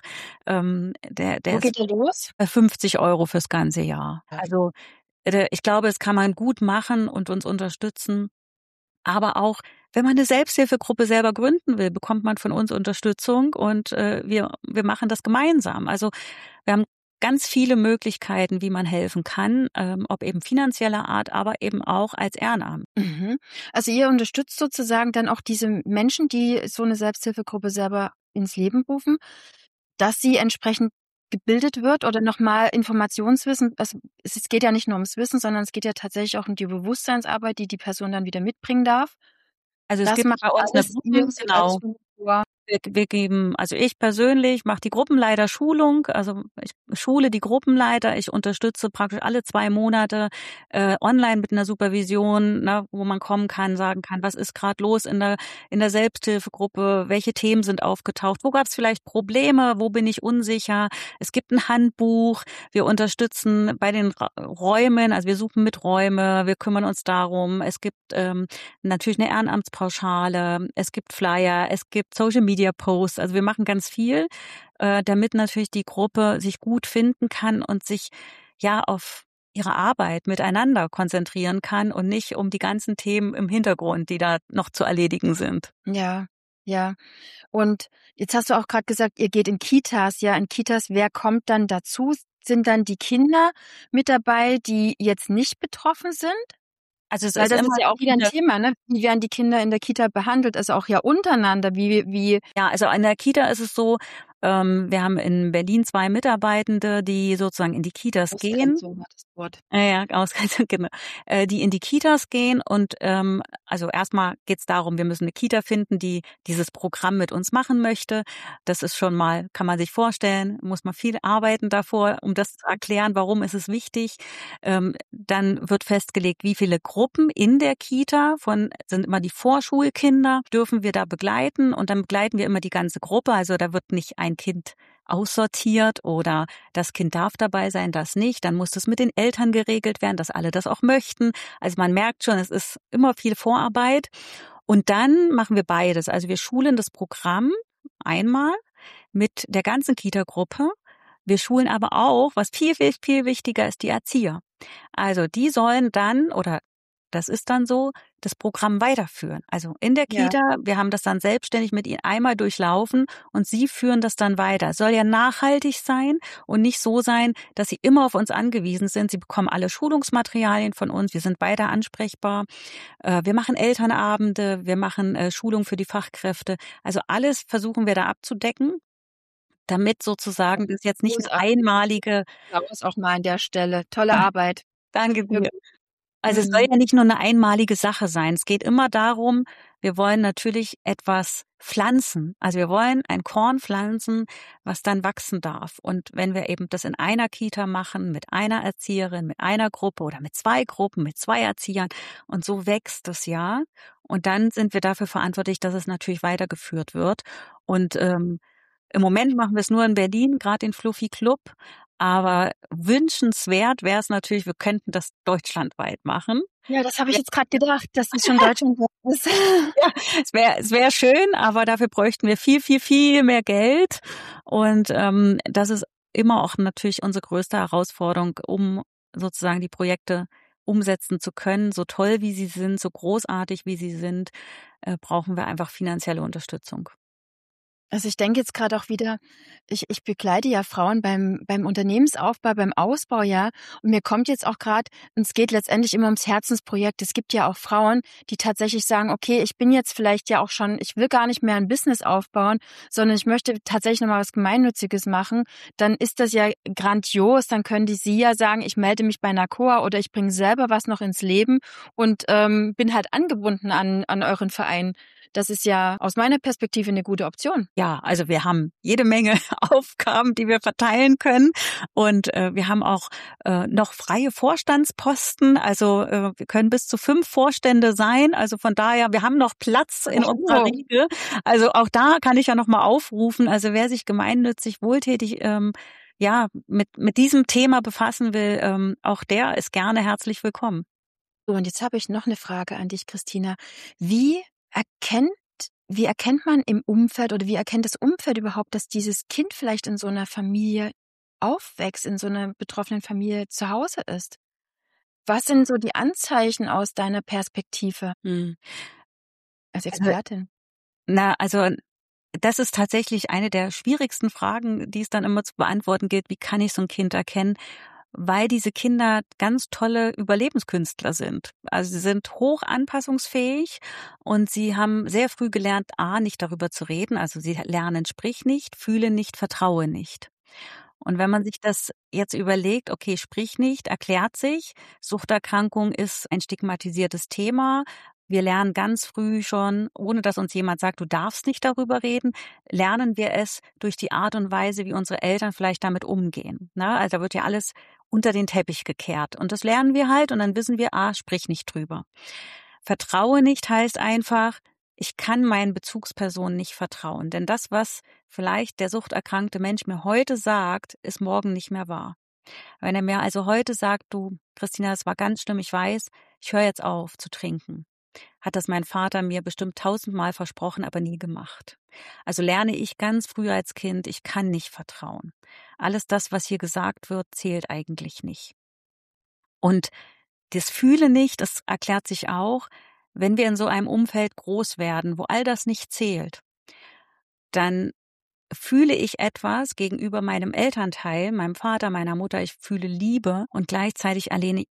Der Wo ist geht der los? bei 50 € fürs ganze Jahr. Ja. Also ich glaube, es kann man gut machen und uns unterstützen. Aber auch, wenn man eine Selbsthilfegruppe selber gründen will, bekommt man von uns Unterstützung und wir machen das gemeinsam. Also wir haben ganz viele Möglichkeiten, wie man helfen kann, ob eben finanzieller Art, aber eben auch als Ehrenamt. Mhm. Also ihr unterstützt sozusagen dann auch diese Menschen, die so eine Selbsthilfegruppe selber ins Leben rufen, dass sie entsprechend gebildet wird oder nochmal Informationswissen. Also es geht ja nicht nur ums Wissen, sondern es geht ja tatsächlich auch um die Bewusstseinsarbeit, die die Person dann wieder mitbringen darf. Also es Das gibt macht bei uns eine alles ihr Gruppe, so als genau. Struktur. Wir geben, also ich persönlich mache die Gruppenleiterschulung, also ich schule die Gruppenleiter, ich unterstütze praktisch alle 2 Monate online mit einer Supervision, ne, wo man kommen kann, sagen kann, was ist gerade los in der Selbsthilfegruppe, welche Themen sind aufgetaucht, wo gab es vielleicht Probleme, wo bin ich unsicher. Es gibt ein Handbuch, wir unterstützen bei den Räumen, also wir suchen mit Räume, wir kümmern uns darum, es gibt natürlich eine Ehrenamtspauschale, es gibt Flyer, es gibt Social Media Posts, also wir machen ganz viel, damit natürlich die Gruppe sich gut finden kann und sich ja auf ihre Arbeit miteinander konzentrieren kann und nicht um die ganzen Themen im Hintergrund, die da noch zu erledigen sind. Ja, ja. Und jetzt hast du auch gerade gesagt, ihr geht in Kitas. Ja, in Kitas, wer kommt dann dazu? Sind dann die Kinder mit dabei, die jetzt nicht betroffen sind? Also es Weil ist das immer ist ja auch wieder ein wieder. Thema, ne? Wie werden die Kinder in der Kita behandelt? Also auch ja untereinander. Wie Ja, also in der Kita ist es so, wir haben in Berlin 2 Mitarbeitende, die sozusagen in die Kitas gehen. Ausgrenzung war das Wort. Ja, Ausgrenzung, genau. Die in die Kitas gehen und also erstmal geht's darum, wir müssen eine Kita finden, die dieses Programm mit uns machen möchte. Das ist schon mal, kann man sich vorstellen, muss man viel arbeiten davor, um das zu erklären, warum ist es wichtig. Dann wird festgelegt, wie viele Gruppen in der Kita sind immer die Vorschulkinder, dürfen wir da begleiten und dann begleiten wir immer die ganze Gruppe. Also da wird nicht ein Kind aussortiert oder das Kind darf dabei sein, das nicht. Dann muss das mit den Eltern geregelt werden, dass alle das auch möchten. Also man merkt schon, es ist immer viel Vorarbeit. Und dann machen wir beides. Also wir schulen das Programm einmal mit der ganzen Kita-Gruppe. Wir schulen aber auch, was viel, viel, viel wichtiger ist, die Erzieher. Also die sollen dann, oder das ist dann so, das Programm weiterführen. Also in der Ja. Kita, wir haben das dann selbstständig mit ihnen einmal durchlaufen und sie führen das dann weiter. Es soll ja nachhaltig sein und nicht so sein, dass sie immer auf uns angewiesen sind. Sie bekommen alle Schulungsmaterialien von uns. Wir sind beide ansprechbar. Wir machen Elternabende, wir machen Schulung für die Fachkräfte. Also alles versuchen wir da abzudecken, damit sozusagen das jetzt nicht eine Großartig. einmalige. Applaus auch mal an der Stelle. Tolle Arbeit. Danke dir. Wirklich. Also es soll ja nicht nur eine einmalige Sache sein. Es geht immer darum, wir wollen natürlich etwas pflanzen. Also wir wollen ein Korn pflanzen, was dann wachsen darf. Und wenn wir eben das in einer Kita machen, mit einer Erzieherin, mit einer Gruppe oder mit 2 Gruppen, mit 2 Erziehern und so wächst das ja. Und dann sind wir dafür verantwortlich, dass es natürlich weitergeführt wird. Und im Moment machen wir es nur in Berlin, gerade den Fluffy Club. Aber wünschenswert wäre es natürlich, wir könnten das deutschlandweit machen. Ja, das habe ich jetzt gerade gedacht, dass es schon deutschlandweit ist. Ja, es wär schön, aber dafür bräuchten wir viel, viel, viel mehr Geld. Und das ist immer auch natürlich unsere größte Herausforderung, um sozusagen die Projekte umsetzen zu können. So toll wie sie sind, so großartig wie sie sind, brauchen wir einfach finanzielle Unterstützung. Also ich denke jetzt gerade auch wieder, ich begleite ja Frauen beim Unternehmensaufbau, beim Ausbau, ja. Und mir kommt jetzt auch gerade, und es geht letztendlich immer ums Herzensprojekt. Es gibt ja auch Frauen, die tatsächlich sagen, okay, ich bin jetzt vielleicht ja auch schon, ich will gar nicht mehr ein Business aufbauen, sondern ich möchte tatsächlich nochmal was Gemeinnütziges machen. Dann ist das ja grandios. Dann können sie ja sagen, ich melde mich bei NACOA oder ich bringe selber was noch ins Leben und bin halt angebunden an euren Verein. Das ist ja aus meiner Perspektive eine gute Option. Ja, also wir haben jede Menge Aufgaben, die wir verteilen können. Und wir haben auch noch freie Vorstandsposten. Also wir können bis zu 5 Vorstände sein. Also von daher, wir haben noch Platz in unserer Riege. Also auch da kann ich ja noch mal aufrufen. Also wer sich gemeinnützig, wohltätig mit diesem Thema befassen will, auch der ist gerne herzlich willkommen. So, und jetzt habe ich noch eine Frage an dich, Christina. Wie erkennt man im Umfeld oder wie erkennt das Umfeld überhaupt, dass dieses Kind vielleicht in so einer Familie aufwächst, in so einer betroffenen Familie zu Hause ist? Was sind so die Anzeichen aus deiner Perspektive als Expertin? Also das ist tatsächlich eine der schwierigsten Fragen, die es dann immer zu beantworten gilt. Wie kann ich so ein Kind erkennen? Weil diese Kinder ganz tolle Überlebenskünstler sind. Also sie sind hoch anpassungsfähig und sie haben sehr früh gelernt, nicht darüber zu reden. Also sie lernen, sprich nicht, fühle nicht, vertraue nicht. Und wenn man sich das jetzt überlegt, okay, sprich nicht, erklärt sich, Suchterkrankung ist ein stigmatisiertes Thema. Wir lernen ganz früh schon, ohne dass uns jemand sagt, du darfst nicht darüber reden, lernen wir es durch die Art und Weise, wie unsere Eltern vielleicht damit umgehen. Also da wird ja alles unter den Teppich gekehrt. Und das lernen wir halt und dann wissen wir, sprich nicht drüber. Vertraue nicht heißt einfach, ich kann meinen Bezugspersonen nicht vertrauen. Denn das, was vielleicht der suchterkrankte Mensch mir heute sagt, ist morgen nicht mehr wahr. Wenn er mir also heute sagt, du, Christina, das war ganz schlimm, ich weiß, ich höre jetzt auf zu trinken, hat das mein Vater mir bestimmt 1000-mal versprochen, aber nie gemacht. Also lerne ich ganz früh als Kind, ich kann nicht vertrauen. Alles das, was hier gesagt wird, zählt eigentlich nicht. Und das Fühle nicht, das erklärt sich auch, wenn wir in so einem Umfeld groß werden, wo all das nicht zählt, dann fühle ich etwas gegenüber meinem Elternteil, meinem Vater, meiner Mutter, ich fühle Liebe und gleichzeitig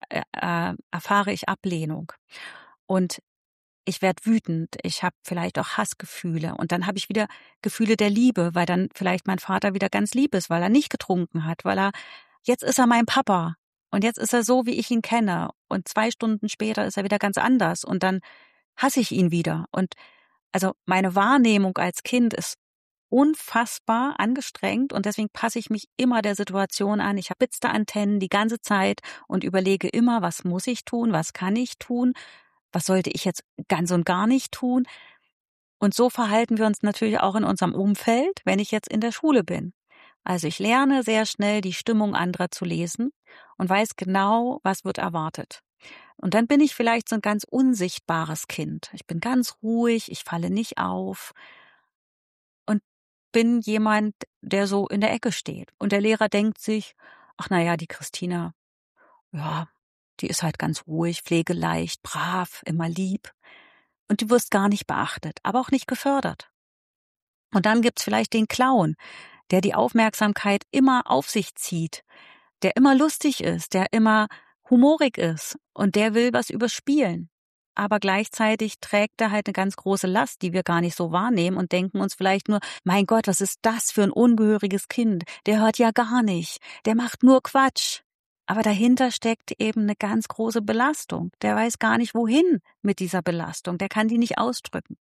erfahre ich Ablehnung. Und ich werde wütend, ich habe vielleicht auch Hassgefühle und dann habe ich wieder Gefühle der Liebe, weil dann vielleicht mein Vater wieder ganz lieb ist, weil er nicht getrunken hat, jetzt ist er mein Papa und jetzt ist er so, wie ich ihn kenne und 2 Stunden später ist er wieder ganz anders und dann hasse ich ihn wieder. Und also meine Wahrnehmung als Kind ist unfassbar angestrengt und deswegen passe ich mich immer der Situation an. Ich habe spitzte Antennen die ganze Zeit und überlege immer, was muss ich tun, was kann ich tun, was sollte ich jetzt ganz und gar nicht tun. Und so verhalten wir uns natürlich auch in unserem Umfeld, wenn ich jetzt in der Schule bin. Also ich lerne sehr schnell die Stimmung anderer zu lesen und weiß genau, was wird erwartet. Und dann bin ich vielleicht so ein ganz unsichtbares Kind. Ich bin ganz ruhig, ich falle nicht auf und bin jemand, der so in der Ecke steht. Und der Lehrer denkt sich, ach na ja, die Christina, ja, die ist halt ganz ruhig, pflegeleicht, brav, immer lieb. Und du wirst gar nicht beachtet, aber auch nicht gefördert. Und dann gibt's vielleicht den Clown, der die Aufmerksamkeit immer auf sich zieht, der immer lustig ist, der immer humorig ist und der will was überspielen. Aber gleichzeitig trägt er halt eine ganz große Last, die wir gar nicht so wahrnehmen und denken uns vielleicht nur, mein Gott, was ist das für ein ungehöriges Kind? Der hört ja gar nicht, der macht nur Quatsch. Aber dahinter steckt eben eine ganz große Belastung. Der weiß gar nicht, wohin mit dieser Belastung. Der kann die nicht ausdrücken.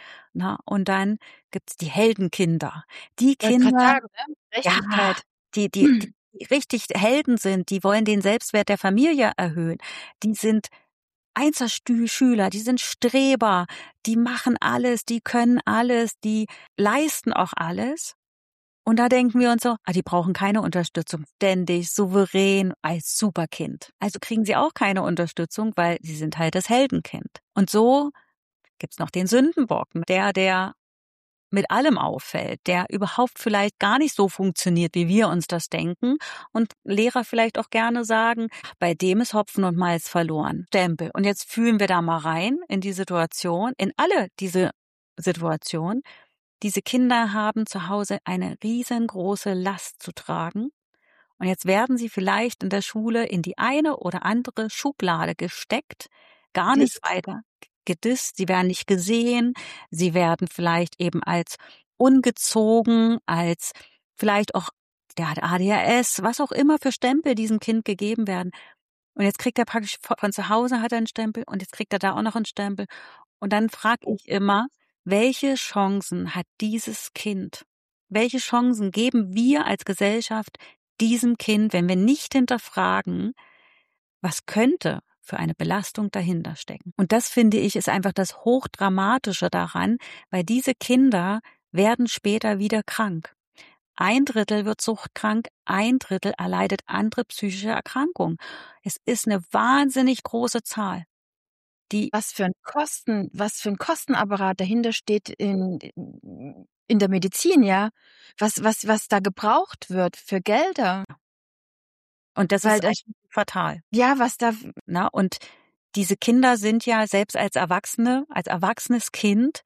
Und dann gibt's die Heldenkinder. Die Kinder, ja, die richtig Helden sind, die wollen den Selbstwert der Familie erhöhen. Die sind Einserschüler, die sind Streber, die machen alles, die können alles, die leisten auch alles. Und da denken wir uns so, die brauchen keine Unterstützung. Ständig, souverän, als Superkind. Also kriegen sie auch keine Unterstützung, weil sie sind halt das Heldenkind. Und so gibt's noch den Sündenbock, der mit allem auffällt, der überhaupt vielleicht gar nicht so funktioniert, wie wir uns das denken. Und Lehrer vielleicht auch gerne sagen, bei dem ist Hopfen und Malz verloren. Stempel. Und jetzt fühlen wir da mal rein in die Situation, in alle diese Situationen. Diese Kinder haben zu Hause eine riesengroße Last zu tragen. Und jetzt werden sie vielleicht in der Schule in die eine oder andere Schublade gesteckt, gar nicht weiter gedisst, sie werden nicht gesehen, sie werden vielleicht eben als ungezogen, als vielleicht auch, der hat ADHS, was auch immer für Stempel diesem Kind gegeben werden. Und jetzt kriegt er praktisch von zu Hause hat er einen Stempel und jetzt kriegt er da auch noch einen Stempel. Und dann frage ich immer, welche Chancen hat dieses Kind? Welche Chancen geben wir als Gesellschaft diesem Kind, wenn wir nicht hinterfragen, was könnte für eine Belastung dahinter stecken? Und das, finde ich, ist einfach das Hochdramatische daran, weil diese Kinder werden später wieder krank. 1/3 wird suchtkrank, 1/3 erleidet andere psychische Erkrankungen. Es ist eine wahnsinnig große Zahl. Was für ein Kostenapparat dahinter steht in der Medizin, ja. Was da gebraucht wird für Gelder. Und das Weil ist eigentlich fatal. Ja, was da. Und diese Kinder sind ja selbst als erwachsenes Kind,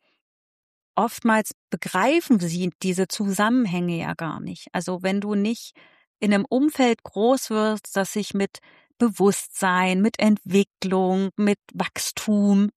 oftmals begreifen sie diese Zusammenhänge ja gar nicht. Also wenn du nicht in einem Umfeld groß wirst, das sich mit Bewusstsein, mit Entwicklung, mit Wachstum,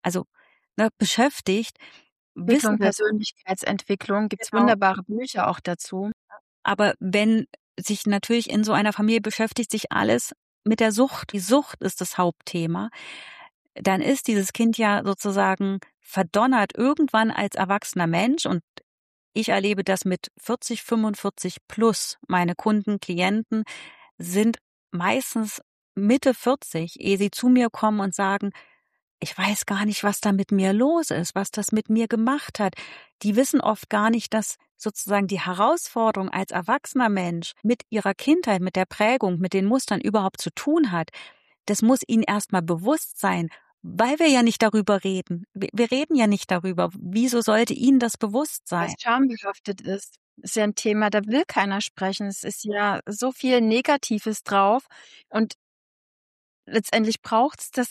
beschäftigt, wissen wir, Persönlichkeitsentwicklung, gibt's genau. wunderbare Bücher auch dazu. Aber wenn sich natürlich in so einer Familie beschäftigt sich alles mit der Sucht, die Sucht ist das Hauptthema, dann ist dieses Kind ja sozusagen verdonnert irgendwann als erwachsener Mensch, und ich erlebe das mit 40, 45 plus. Meine Kunden, Klienten sind meistens Mitte 40, ehe sie zu mir kommen und sagen, ich weiß gar nicht, was da mit mir los ist, was das mit mir gemacht hat. Die wissen oft gar nicht, dass sozusagen die Herausforderung als erwachsener Mensch mit ihrer Kindheit, mit der Prägung, mit den Mustern überhaupt zu tun hat. Das muss ihnen erstmal bewusst sein, weil wir ja nicht darüber reden. Wir reden ja nicht darüber. Wieso sollte ihnen das bewusst sein? Was schambehaftet ist ja ein Thema, da will keiner sprechen. Es ist ja so viel Negatives drauf und letztendlich braucht's dass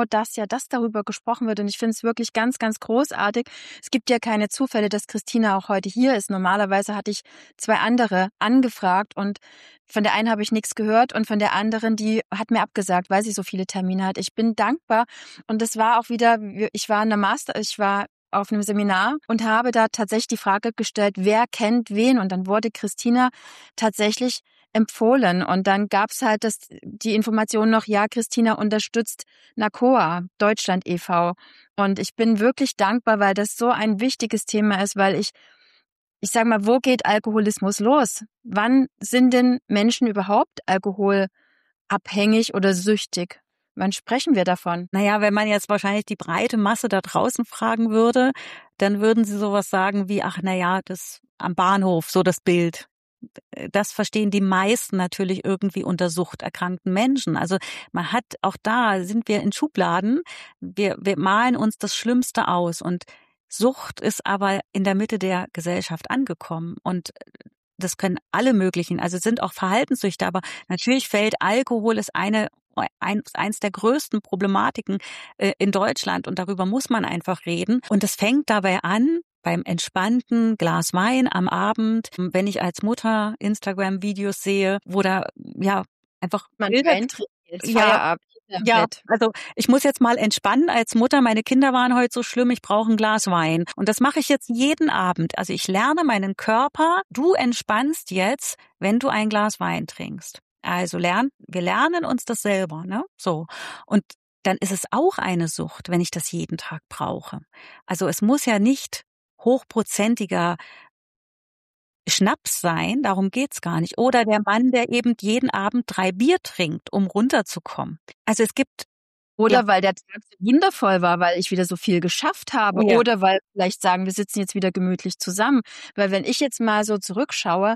darüber gesprochen wird. Und ich finde es wirklich ganz, ganz großartig. Es gibt ja keine Zufälle, dass Christina auch heute hier ist. Normalerweise hatte ich 2 andere angefragt und von der einen habe ich nichts gehört und von der anderen, die hat mir abgesagt, weil sie so viele Termine hat. Ich bin dankbar und das war auch wieder, ich war auf einem Seminar und habe da tatsächlich die Frage gestellt, wer kennt wen? Und dann wurde Christina tatsächlich empfohlen. Und dann gab's halt die Information noch, ja, Christina unterstützt NACOA, Deutschland e.V. Und ich bin wirklich dankbar, weil das so ein wichtiges Thema ist, weil ich sage mal, wo geht Alkoholismus los? Wann sind denn Menschen überhaupt alkoholabhängig oder süchtig? Wann sprechen wir davon? Naja, wenn man jetzt wahrscheinlich die breite Masse da draußen fragen würde, dann würden sie sowas sagen wie, ach naja, das am Bahnhof, so das Bild. Das verstehen die meisten natürlich irgendwie unter suchterkrankten Menschen. Also man hat, auch da sind wir in Schubladen, wir malen uns das Schlimmste aus und Sucht ist aber in der Mitte der Gesellschaft angekommen und das können alle möglichen, also sind auch Verhaltenssüchte, aber natürlich fällt Alkohol ist eins der größten Problematiken in Deutschland und darüber muss man einfach reden. Und es fängt dabei an, beim entspannten Glas Wein am Abend, wenn ich als Mutter Instagram-Videos sehe, wo da einfach Man Bilder, Feierabend. Also ich muss jetzt mal entspannen als Mutter. Meine Kinder waren heute so schlimm, ich brauche ein Glas Wein. Und das mache ich jetzt jeden Abend. Also ich lerne meinen Körper, du entspannst jetzt, wenn du ein Glas Wein trinkst. Also wir lernen uns das selber, ne? So. Und dann ist es auch eine Sucht, wenn ich das jeden Tag brauche. Also es muss ja nicht hochprozentiger Schnaps sein, darum geht's gar nicht. Oder der Mann, der eben jeden Abend 3 Bier trinkt, um runterzukommen. Also es gibt Oder weil der Tag so wundervoll war, weil ich wieder so viel geschafft habe. Ja. Oder weil vielleicht sagen, wir sitzen jetzt wieder gemütlich zusammen. Weil wenn ich jetzt mal so zurückschaue,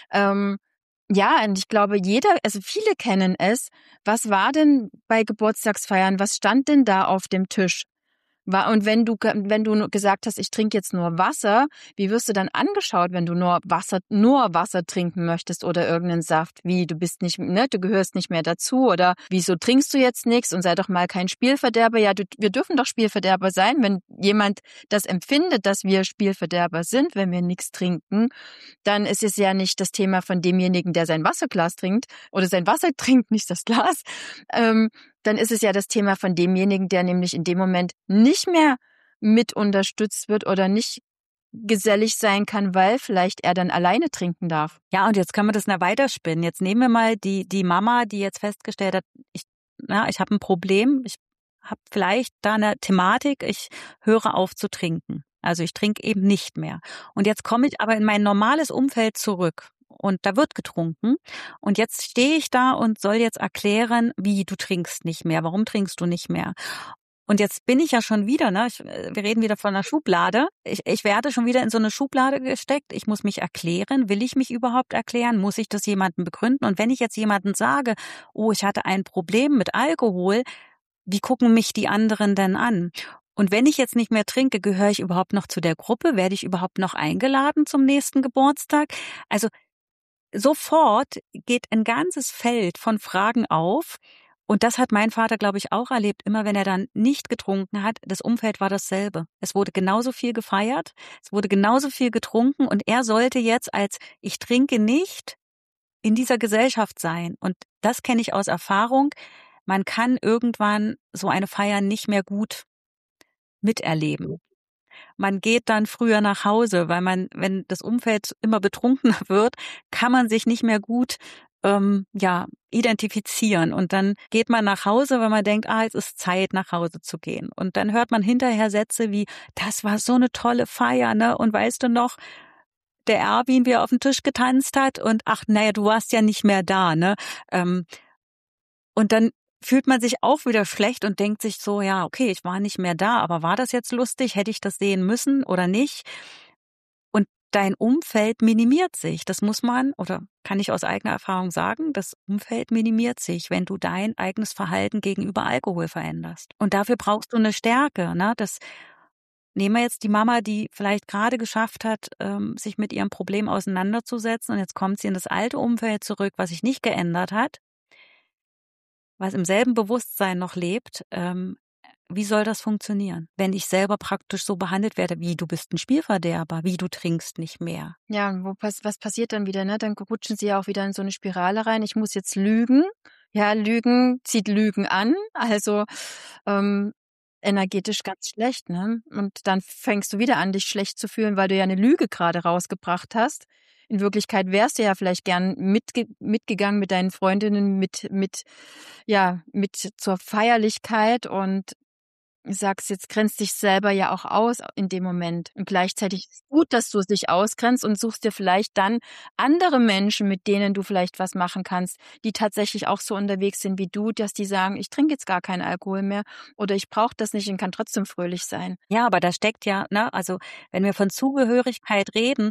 und ich glaube, viele kennen es. Was war denn bei Geburtstagsfeiern? Was stand denn da auf dem Tisch? Und wenn du gesagt hast, ich trinke jetzt nur Wasser, wie wirst du dann angeschaut, wenn du nur Wasser trinken möchtest oder irgendeinen Saft? Wie, du bist nicht, ne, du gehörst nicht mehr dazu oder wieso trinkst du jetzt nichts und sei doch mal kein Spielverderber? Ja, wir dürfen doch Spielverderber sein, wenn jemand das empfindet, dass wir Spielverderber sind, wenn wir nichts trinken, dann ist es ja nicht das Thema von demjenigen, der sein Wasserglas trinkt oder sein Wasser trinkt, nicht das Glas. Dann ist es ja das Thema von demjenigen, der nämlich in dem Moment nicht mehr mit unterstützt wird oder nicht gesellig sein kann, weil vielleicht er dann alleine trinken darf. Ja, und jetzt können wir das noch weiterspinnen. Jetzt nehmen wir mal die Mama, die jetzt festgestellt hat, ich habe ein Problem, ich habe vielleicht da eine Thematik, ich höre auf zu trinken. Also ich trinke eben nicht mehr. Und jetzt komme ich aber in mein normales Umfeld zurück. Und da wird getrunken. Und jetzt stehe ich da und soll jetzt erklären, wie du trinkst nicht mehr. Warum trinkst du nicht mehr? Und jetzt bin ich ja schon wieder, ne? Wir reden wieder von einer Schublade. Ich werde schon wieder in so eine Schublade gesteckt. Ich muss mich erklären. Will ich mich überhaupt erklären? Muss ich das jemandem begründen? Und wenn ich jetzt jemandem sage, oh, ich hatte ein Problem mit Alkohol, wie gucken mich die anderen denn an? Und wenn ich jetzt nicht mehr trinke, gehöre ich überhaupt noch zu der Gruppe? Werde ich überhaupt noch eingeladen zum nächsten Geburtstag? Also sofort geht ein ganzes Feld von Fragen auf. Und das hat mein Vater, glaube ich, auch erlebt. Immer wenn er dann nicht getrunken hat, das Umfeld war dasselbe. Es wurde genauso viel gefeiert, es wurde genauso viel getrunken und er sollte jetzt als ich trinke nicht in dieser Gesellschaft sein. Und das kenne ich aus Erfahrung. Man kann irgendwann so eine Feier nicht mehr gut miterleben. Man geht dann früher nach Hause, weil wenn das Umfeld immer betrunkener wird, kann man sich nicht mehr gut identifizieren. Und dann geht man nach Hause, weil man denkt, es ist Zeit, nach Hause zu gehen. Und dann hört man hinterher Sätze wie, das war so eine tolle Feier, ne? Und weißt du noch, der Erwin, wie er auf den Tisch getanzt hat und du warst ja nicht mehr da, ne? Und dann fühlt man sich auch wieder schlecht und denkt sich so, ja, okay, ich war nicht mehr da, aber war das jetzt lustig? Hätte ich das sehen müssen oder nicht? Und dein Umfeld minimiert sich. Das muss man, oder kann ich aus eigener Erfahrung sagen, das Umfeld minimiert sich, wenn du dein eigenes Verhalten gegenüber Alkohol veränderst. Und dafür brauchst du eine Stärke, ne? Nehmen wir jetzt die Mama, die vielleicht gerade geschafft hat, sich mit ihrem Problem auseinanderzusetzen und jetzt kommt sie in das alte Umfeld zurück, was sich nicht geändert hat, was im selben Bewusstsein noch lebt. Wie soll das funktionieren, wenn ich selber praktisch so behandelt werde, wie du bist ein Spielverderber, wie du trinkst nicht mehr? Ja, was passiert dann wieder, ne? Dann rutschen sie ja auch wieder in so eine Spirale rein. Ich muss jetzt lügen. Ja, Lügen zieht Lügen an. Also energetisch ganz schlecht, ne? Und dann fängst du wieder an, dich schlecht zu fühlen, weil du ja eine Lüge gerade rausgebracht hast. In Wirklichkeit wärst du ja vielleicht gern mitgegangen mit deinen Freundinnen mit zur Feierlichkeit und sagst, jetzt grenzt dich selber ja auch aus in dem Moment. Und gleichzeitig ist es gut, dass du dich ausgrenzt und suchst dir vielleicht dann andere Menschen, mit denen du vielleicht was machen kannst, die tatsächlich auch so unterwegs sind wie du, dass die sagen, ich trinke jetzt gar keinen Alkohol mehr oder ich brauche das nicht und kann trotzdem fröhlich sein. Ja, aber da steckt ja, ne, also wenn wir von Zugehörigkeit reden,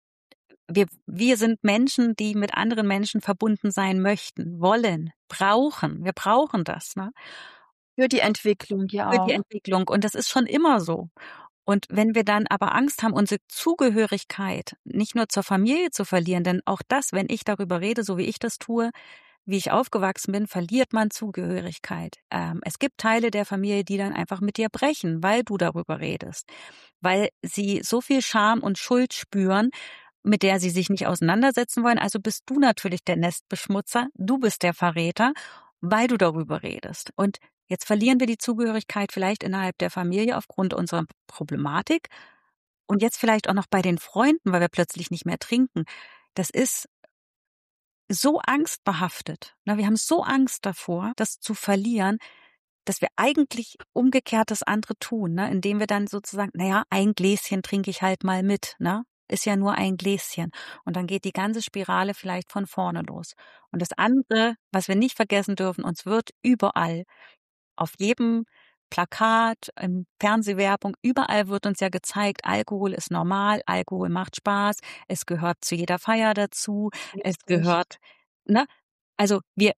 wir sind Menschen, die mit anderen Menschen verbunden sein möchten, wollen, brauchen. Wir brauchen das, ne? Für die Entwicklung ja Für die auch. Entwicklung. Und das ist schon immer so. Und wenn wir dann aber Angst haben, unsere Zugehörigkeit nicht nur zur Familie zu verlieren, denn auch das, wenn ich darüber rede, so wie ich das tue, wie ich aufgewachsen bin, verliert man Zugehörigkeit. Es gibt Teile der Familie, die dann einfach mit dir brechen, weil du darüber redest, weil sie so viel Scham und Schuld spüren, mit der sie sich nicht auseinandersetzen wollen. Also bist du natürlich der Nestbeschmutzer, du bist der Verräter, weil du darüber redest. Und jetzt verlieren wir die Zugehörigkeit vielleicht innerhalb der Familie aufgrund unserer Problematik und jetzt vielleicht auch noch bei den Freunden, weil wir plötzlich nicht mehr trinken. Das ist so angstbehaftet. Wir haben so Angst davor, das zu verlieren, dass wir eigentlich umgekehrt das andere tun, indem wir dann sozusagen, ein Gläschen trinke ich halt mal mit, ist ja nur ein Gläschen. Und dann geht die ganze Spirale vielleicht von vorne los. Und das andere, was wir nicht vergessen dürfen, uns wird überall, auf jedem Plakat, in Fernsehwerbung, überall wird uns ja gezeigt, Alkohol ist normal, Alkohol macht Spaß, es gehört zu jeder Feier dazu, es gehört, also wir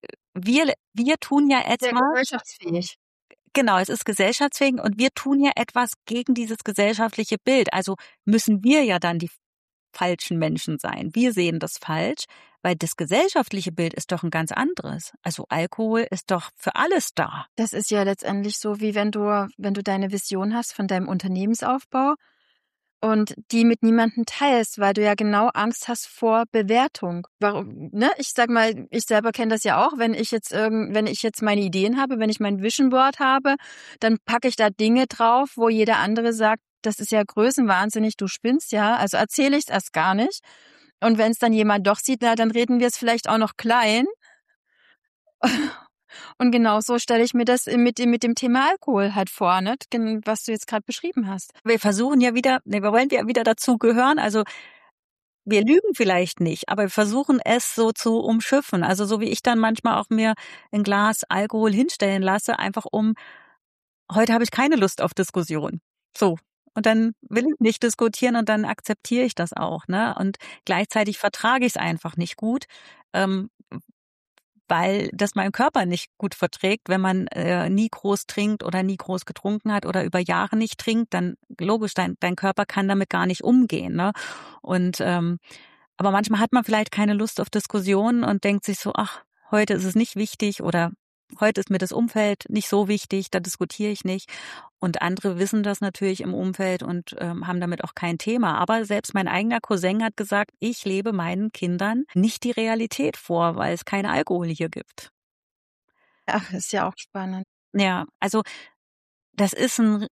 tun ja Sehr etwas. gesellschaftsfähig. Genau, es ist gesellschaftsfähig und wir tun ja etwas gegen dieses gesellschaftliche Bild. Also müssen wir ja dann die falschen Menschen sein. Wir sehen das falsch, weil das gesellschaftliche Bild ist doch ein ganz anderes. Also Alkohol ist doch für alles da. Das ist ja letztendlich so, wie wenn du deine Vision hast von deinem Unternehmensaufbau und die mit niemandem teilst, weil du ja genau Angst hast vor Bewertung. Warum, ne? Ich sag mal, ich selber kenne das ja auch, wenn ich jetzt meine Ideen habe, wenn ich mein Vision Board habe, dann packe ich da Dinge drauf, wo jeder andere sagt, das ist ja größenwahnsinnig, du spinnst ja, also erzähle ich es erst gar nicht. Und wenn es dann jemand doch sieht, dann reden wir es vielleicht auch noch klein. Und genau so stelle ich mir das mit dem Thema Alkohol halt vor, ne? Was du jetzt gerade beschrieben hast. Wir versuchen ja wieder, wir wollen ja wieder dazu gehören. Also wir lügen vielleicht nicht, aber wir versuchen es so zu umschiffen. Also so wie ich dann manchmal auch mir ein Glas Alkohol hinstellen lasse, einfach heute habe ich keine Lust auf Diskussion. So. Und dann will ich nicht diskutieren und dann akzeptiere ich das auch, ne? Und gleichzeitig vertrage ich es einfach nicht gut, ähm, weil das mein Körper nicht gut verträgt, wenn man nie groß trinkt oder nie groß getrunken hat oder über Jahre nicht trinkt, dann logisch, dein Körper kann damit gar nicht umgehen, ne? Und aber manchmal hat man vielleicht keine Lust auf Diskussionen und denkt sich so, ach, heute ist es nicht wichtig oder heute ist mir das Umfeld nicht so wichtig, da diskutiere ich nicht. Und andere wissen das natürlich im Umfeld und haben damit auch kein Thema. Aber selbst mein eigener Cousin hat gesagt, ich lebe meinen Kindern nicht die Realität vor, weil es keinen Alkohol hier gibt. Ach, ist ja auch spannend. Ja, also das ist ein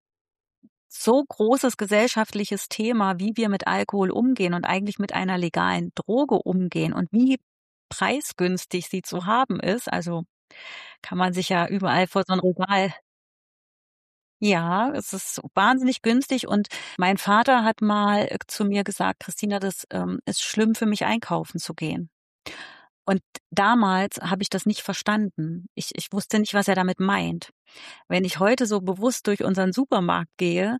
so großes gesellschaftliches Thema, wie wir mit Alkohol umgehen und eigentlich mit einer legalen Droge umgehen und wie preisgünstig sie zu haben ist. Also kann man sich ja überall vor so ein Regal. Ja, es ist wahnsinnig günstig und mein Vater hat mal zu mir gesagt: „Christina, das ist schlimm für mich, einkaufen zu gehen." Und damals habe ich das nicht verstanden. Ich wusste nicht, was er damit meint. Wenn ich heute so bewusst durch unseren Supermarkt gehe,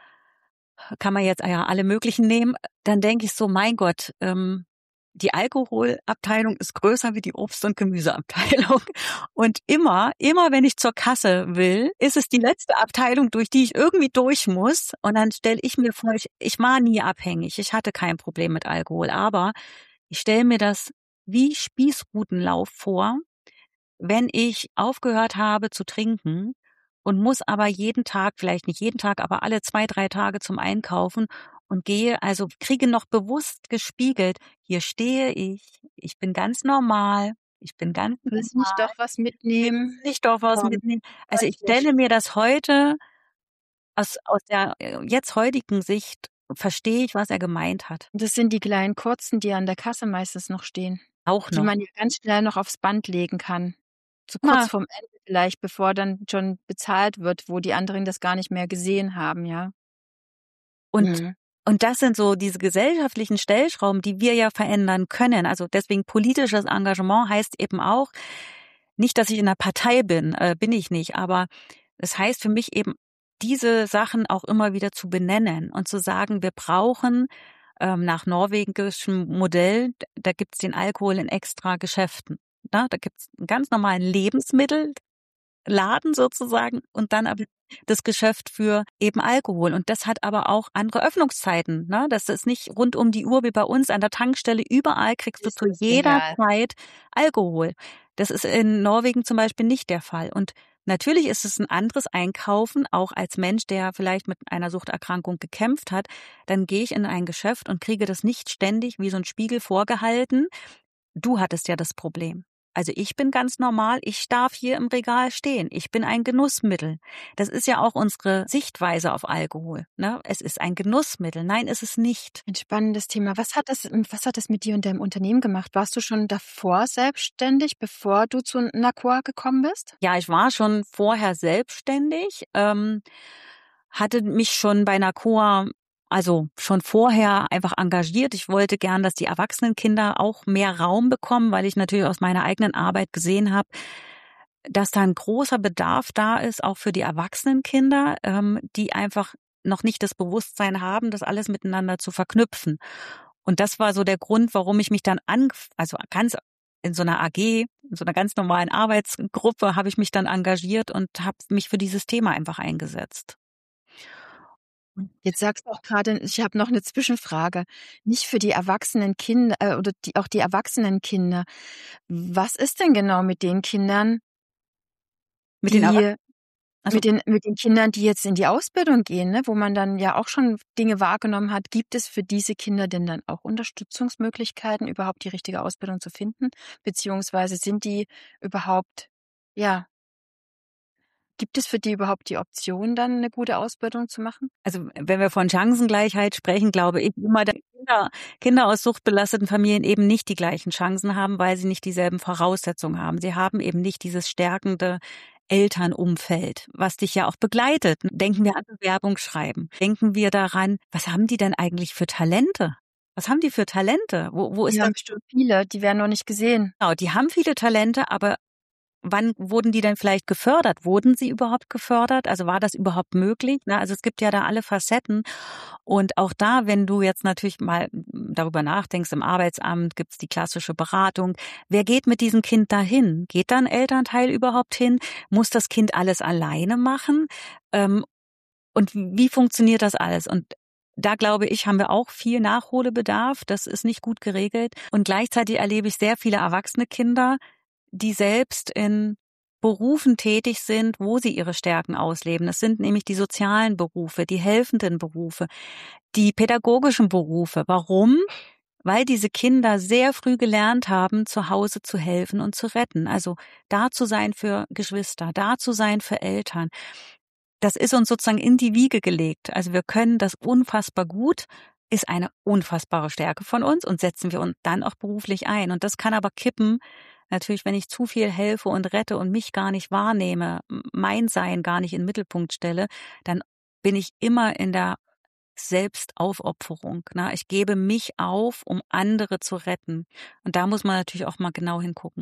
kann man jetzt ja alle möglichen nehmen, dann denke ich so: „Mein Gott, die Alkoholabteilung ist größer wie die Obst- und Gemüseabteilung." Und immer wenn ich zur Kasse will, ist es die letzte Abteilung, durch die ich irgendwie durch muss. Und dann stelle ich mir vor, ich war nie abhängig. Ich hatte kein Problem mit Alkohol. Aber ich stelle mir das wie Spießrutenlauf vor, wenn ich aufgehört habe zu trinken und muss aber jeden Tag, vielleicht nicht jeden Tag, aber alle 2, 3 Tage zum Einkaufen und kriege noch bewusst gespiegelt, hier stehe ich bin ganz normal, ich bin ganz Willst du nicht doch normal, was mitnehmen? will ich doch was Oh, mitnehmen. Also ich deutlich. stelle mir das heute aus der jetzt heutigen Sicht verstehe ich, was er gemeint hat. Das sind die kleinen kurzen, die an der Kasse meistens noch stehen, Auch die noch. man ja ganz schnell noch aufs Band legen kann. So kurz Na, vorm Ende vielleicht, bevor dann schon bezahlt wird, wo die anderen das gar nicht mehr gesehen haben, ja. und Mhm. Und das sind so diese gesellschaftlichen Stellschrauben, die wir ja verändern können. Also deswegen politisches Engagement heißt eben auch, nicht, dass ich in einer Partei bin, bin ich nicht, aber es heißt für mich eben, diese Sachen auch immer wieder zu benennen und zu sagen, wir brauchen nach norwegischem Modell, da gibt's den Alkohol in extra Geschäften. Da gibt's einen ganz normalen Lebensmittel, Laden sozusagen und dann aber das Geschäft für eben Alkohol. Und das hat aber auch andere Öffnungszeiten. Ne? Das ist nicht rund um die Uhr wie bei uns an der Tankstelle. Überall kriegst du Ist zu das jeder genial. Zeit Alkohol. Das ist in Norwegen zum Beispiel nicht der Fall. Und natürlich ist es ein anderes Einkaufen, auch als Mensch, der vielleicht mit einer Suchterkrankung gekämpft hat. Dann gehe ich in ein Geschäft und kriege das nicht ständig wie so ein Spiegel vorgehalten. Du hattest ja das Problem. Also ich bin ganz normal, ich darf hier im Regal stehen. Ich bin ein Genussmittel. Das ist ja auch unsere Sichtweise auf Alkohol. Ne? Es ist ein Genussmittel. Nein, ist es nicht. Ein spannendes Thema. Was hat das mit dir und deinem Unternehmen gemacht? Warst du schon davor selbstständig, bevor du zu Nakua gekommen bist? Ja, ich war schon vorher selbstständig, hatte mich schon bei NACOA, also schon vorher einfach engagiert. Ich wollte gern, dass die Erwachsenenkinder auch mehr Raum bekommen, weil ich natürlich aus meiner eigenen Arbeit gesehen habe, dass da ein großer Bedarf da ist, auch für die Erwachsenenkinder, die einfach noch nicht das Bewusstsein haben, das alles miteinander zu verknüpfen. Und das war so der Grund, warum ich mich dann also ganz in so einer AG, in so einer ganz normalen Arbeitsgruppe habe ich mich dann engagiert und habe mich für dieses Thema einfach eingesetzt. Jetzt sagst du auch gerade, ich habe noch eine Zwischenfrage. Nicht für die erwachsenen Kinder oder die erwachsenen Kinder. Was ist denn genau mit den Kindern, Mit den die Also mit den Kindern, die jetzt in die Ausbildung gehen, ne, wo man dann ja auch schon Dinge wahrgenommen hat? Gibt es für diese Kinder denn dann auch Unterstützungsmöglichkeiten, überhaupt die richtige Ausbildung zu finden? Beziehungsweise sind die überhaupt ja, gibt es für die überhaupt die Option, dann eine gute Ausbildung zu machen? Also wenn wir von Chancengleichheit sprechen, glaube ich immer, Kinder aus suchtbelasteten Familien eben nicht die gleichen Chancen haben, weil sie nicht dieselben Voraussetzungen haben. Sie haben eben nicht dieses stärkende Elternumfeld, was dich ja auch begleitet. Denken wir an Bewerbungsschreiben. Denken wir daran, was haben die denn eigentlich für Talente? Was haben die für Talente? Wo Die ist haben das? bestimmt viele, die werden noch nicht gesehen. Genau, die haben viele Talente, aber wann wurden die denn vielleicht gefördert? Wurden sie überhaupt gefördert? Also war das überhaupt möglich? Ne? Also es gibt ja da alle Facetten. Und auch da, wenn du jetzt natürlich mal darüber nachdenkst, im Arbeitsamt gibt's die klassische Beratung. Wer geht mit diesem Kind dahin? Geht da ein Elternteil überhaupt hin? Muss das Kind alles alleine machen? Und wie funktioniert das alles? Und da glaube ich, haben wir auch viel Nachholbedarf. Das ist nicht gut geregelt. Und gleichzeitig erlebe ich sehr viele erwachsene Kinder, die selbst in Berufen tätig sind, wo sie ihre Stärken ausleben. Das sind nämlich die sozialen Berufe, die helfenden Berufe, die pädagogischen Berufe. Warum? Weil diese Kinder sehr früh gelernt haben, zu Hause zu helfen und zu retten. Also da zu sein für Geschwister, da zu sein für Eltern. Das ist uns sozusagen in die Wiege gelegt. Also wir können das unfassbar gut, ist eine unfassbare Stärke von uns und setzen wir uns dann auch beruflich ein. Und das kann aber kippen, natürlich, wenn ich zu viel helfe und rette und mich gar nicht wahrnehme, mein Sein gar nicht in den Mittelpunkt stelle, dann bin ich immer in der Selbstaufopferung. Ne? Ich gebe mich auf, um andere zu retten. Und da muss man natürlich auch mal genau hingucken.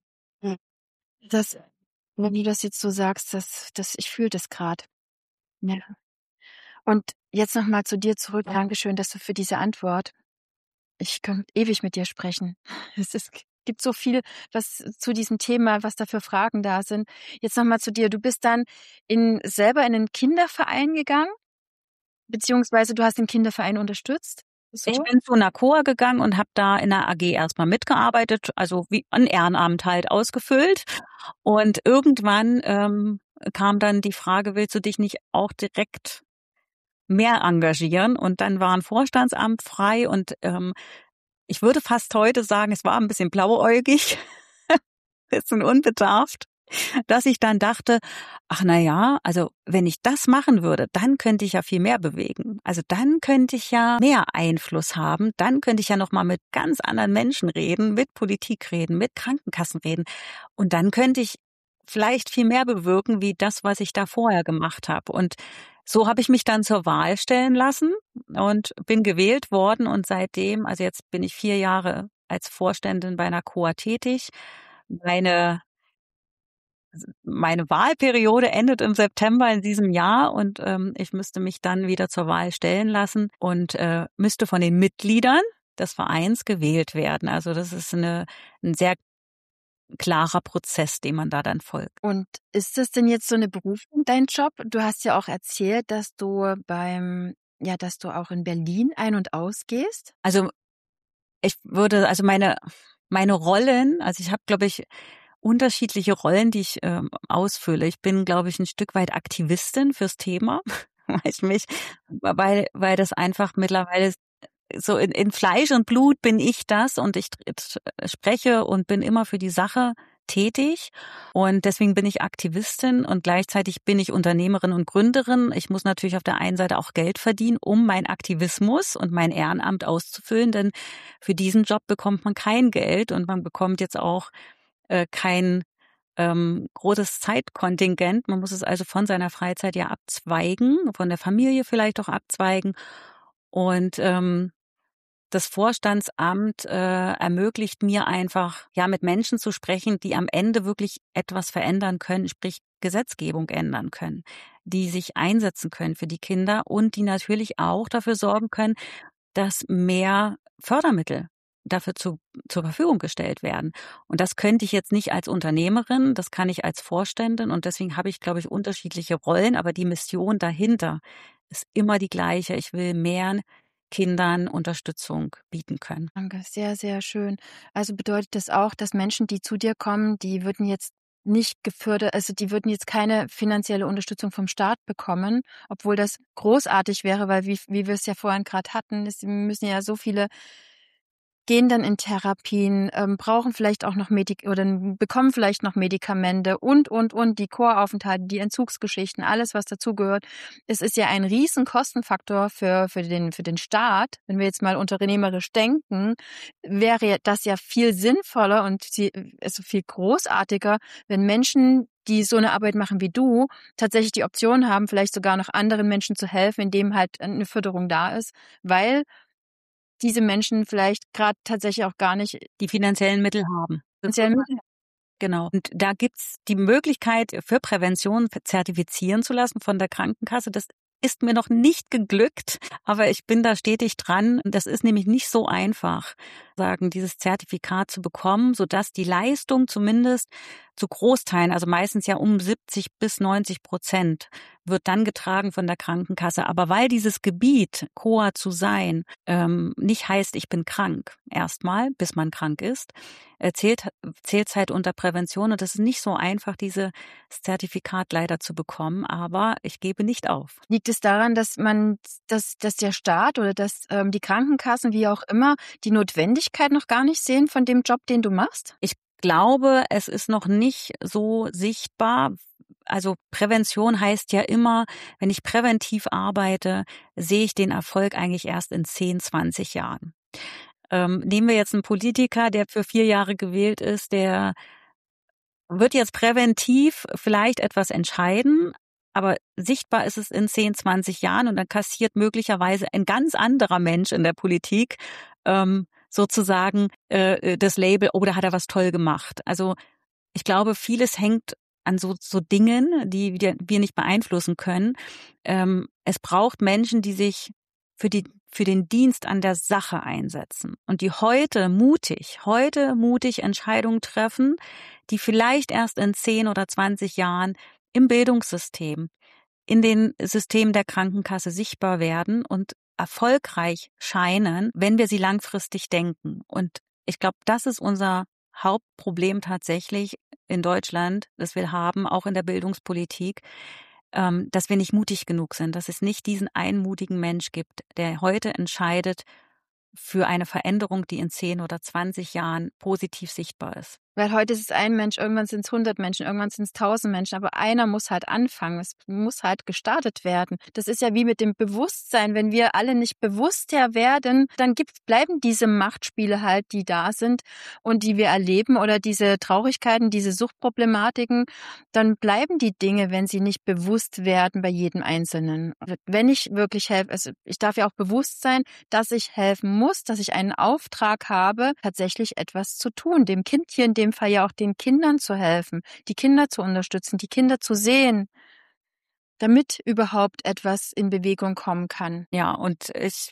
Das, wenn du das jetzt so sagst, ich fühle das gerade. Ja. Und jetzt nochmal zu dir zurück. Dankeschön, dass du für diese Antwort. Ich könnte ewig mit dir sprechen. Gibt so viel, was zu diesem Thema, was da für Fragen da sind. Jetzt nochmal zu dir. Du bist dann selber in einen Kinderverein gegangen, beziehungsweise du hast den Kinderverein unterstützt. So? Ich bin zu einer Chor gegangen und habe da in der AG erstmal mitgearbeitet, also wie ein Ehrenamt halt ausgefüllt. Und irgendwann kam dann die Frage, willst du dich nicht auch direkt mehr engagieren? Und dann war ein Vorstandsamt frei und ich würde fast heute sagen, es war ein bisschen blauäugig, bisschen unbedarft, dass ich dann dachte, ach na ja, also wenn ich das machen würde, dann könnte ich ja viel mehr bewegen. Also dann könnte ich ja mehr Einfluss haben, dann könnte ich ja noch mal mit ganz anderen Menschen reden, mit Politik reden, mit Krankenkassen reden und dann könnte ich vielleicht viel mehr bewirken, wie das, was ich da vorher gemacht habe. Und so habe ich mich dann zur Wahl stellen lassen und bin gewählt worden und seitdem, also jetzt bin ich 4 Jahre als Vorständin bei einer Chor tätig. Meine Wahlperiode endet im September in diesem Jahr und ich müsste mich dann wieder zur Wahl stellen lassen und müsste von den Mitgliedern des Vereins gewählt werden. Also das ist ein sehr klarer Prozess, dem man da dann folgt. Und ist das denn jetzt so eine Berufung, dein Job? Du hast ja auch erzählt, dass du dass du auch in Berlin ein- und ausgehst. Also meine Rollen, also ich habe, glaube ich, unterschiedliche Rollen, die ich ausfülle. Ich bin, glaube ich, ein Stück weit Aktivistin fürs Thema, weil das einfach mittlerweile so in Fleisch und Blut bin ich das und ich spreche und bin immer für die Sache tätig und deswegen bin ich Aktivistin und gleichzeitig bin ich Unternehmerin und Gründerin. Ich muss natürlich auf der einen Seite auch Geld verdienen, um meinen Aktivismus und mein Ehrenamt auszufüllen, denn für diesen Job bekommt man kein Geld und man bekommt jetzt auch kein großes Zeitkontingent. Man muss es also von seiner Freizeit ja abzweigen, von der Familie vielleicht auch abzweigen und das Vorstandsamt ermöglicht mir einfach, ja, mit Menschen zu sprechen, die am Ende wirklich etwas verändern können, sprich Gesetzgebung ändern können, die sich einsetzen können für die Kinder und die natürlich auch dafür sorgen können, dass mehr Fördermittel dafür zur Verfügung gestellt werden. Und das könnte ich jetzt nicht als Unternehmerin, das kann ich als Vorständin und deswegen habe ich, glaube ich, unterschiedliche Rollen, aber die Mission dahinter ist immer die gleiche. Ich will mehr Kindern Unterstützung bieten können. Danke, sehr, sehr schön. Also bedeutet das auch, dass Menschen, die zu dir kommen, die würden jetzt nicht gefördert, also die würden jetzt keine finanzielle Unterstützung vom Staat bekommen, obwohl das großartig wäre, weil wie wir es ja vorhin gerade hatten, müssen ja so viele gehen dann in Therapien, brauchen vielleicht auch noch oder bekommen vielleicht noch Medikamente und, die Kuraufenthalte, die Entzugsgeschichten, alles, was dazugehört. Es ist ja ein riesen Kostenfaktor für den Staat. Wenn wir jetzt mal unternehmerisch denken, wäre das ja viel sinnvoller und also viel großartiger, wenn Menschen, die so eine Arbeit machen wie du, tatsächlich die Option haben, vielleicht sogar noch anderen Menschen zu helfen, indem halt eine Förderung da ist, weil diese Menschen vielleicht gerade tatsächlich auch gar nicht die finanziellen Mittel haben. finanziellen Mittel. Genau. Und da gibt's die Möglichkeit für Prävention zertifizieren zu lassen von der Krankenkasse. Das ist mir noch nicht geglückt, aber ich bin da stetig dran. Das ist nämlich nicht so einfach, dieses Zertifikat zu bekommen, sodass die Leistung zumindest zu Großteilen, also meistens ja um 70-90%, wird dann getragen von der Krankenkasse. Aber weil dieses Gebiet, Coa zu sein, nicht heißt, ich bin krank, erstmal, bis man krank ist, zählt's halt unter Prävention. Und das ist nicht so einfach, dieses Zertifikat leider zu bekommen. Aber ich gebe nicht auf. Liegt es daran, dass der Staat oder dass die Krankenkassen, wie auch immer, die Notwendigkeit noch gar nicht sehen von dem Job, den du machst? Ich glaube, es ist noch nicht so sichtbar. Also Prävention heißt ja immer, wenn ich präventiv arbeite, sehe ich den Erfolg eigentlich erst in 10, 20 Jahren. Nehmen wir jetzt einen Politiker, der für 4 Jahre gewählt ist, der wird jetzt präventiv vielleicht etwas entscheiden, aber sichtbar ist es in 10, 20 Jahren und dann kassiert möglicherweise ein ganz anderer Mensch in der Politik sozusagen das Label, oh, da hat er was toll gemacht. Also ich glaube, vieles hängt an so Dingen, die wir nicht beeinflussen können. Es braucht Menschen, die sich für den Dienst an der Sache einsetzen und die heute mutig Entscheidungen treffen, die vielleicht erst in 10 oder 20 Jahren im Bildungssystem, in den Systemen der Krankenkasse sichtbar werden und erfolgreich scheinen, wenn wir sie langfristig denken. Und ich glaube, das ist unser Hauptproblem tatsächlich in Deutschland, das wir haben, auch in der Bildungspolitik, dass wir nicht mutig genug sind, dass es nicht diesen einen mutigen Mensch gibt, der heute entscheidet für eine Veränderung, die in 10 oder 20 Jahren positiv sichtbar ist. Weil heute ist es ein Mensch, irgendwann sind es 100 Menschen, irgendwann sind es 1000 Menschen, aber einer muss halt anfangen, es muss halt gestartet werden. Das ist ja wie mit dem Bewusstsein, wenn wir alle nicht bewusster werden, dann bleiben diese Machtspiele halt, die da sind und die wir erleben oder diese Traurigkeiten, diese Suchtproblematiken, dann bleiben die Dinge, wenn sie nicht bewusst werden bei jedem Einzelnen. Wenn ich wirklich helfe, also ich darf ja auch bewusst sein, dass ich helfen muss, dass ich einen Auftrag habe, tatsächlich etwas zu tun, dem Kind hier in dem Fall ja auch den Kindern zu helfen, die Kinder zu unterstützen, die Kinder zu sehen, damit überhaupt etwas in Bewegung kommen kann. Ja, und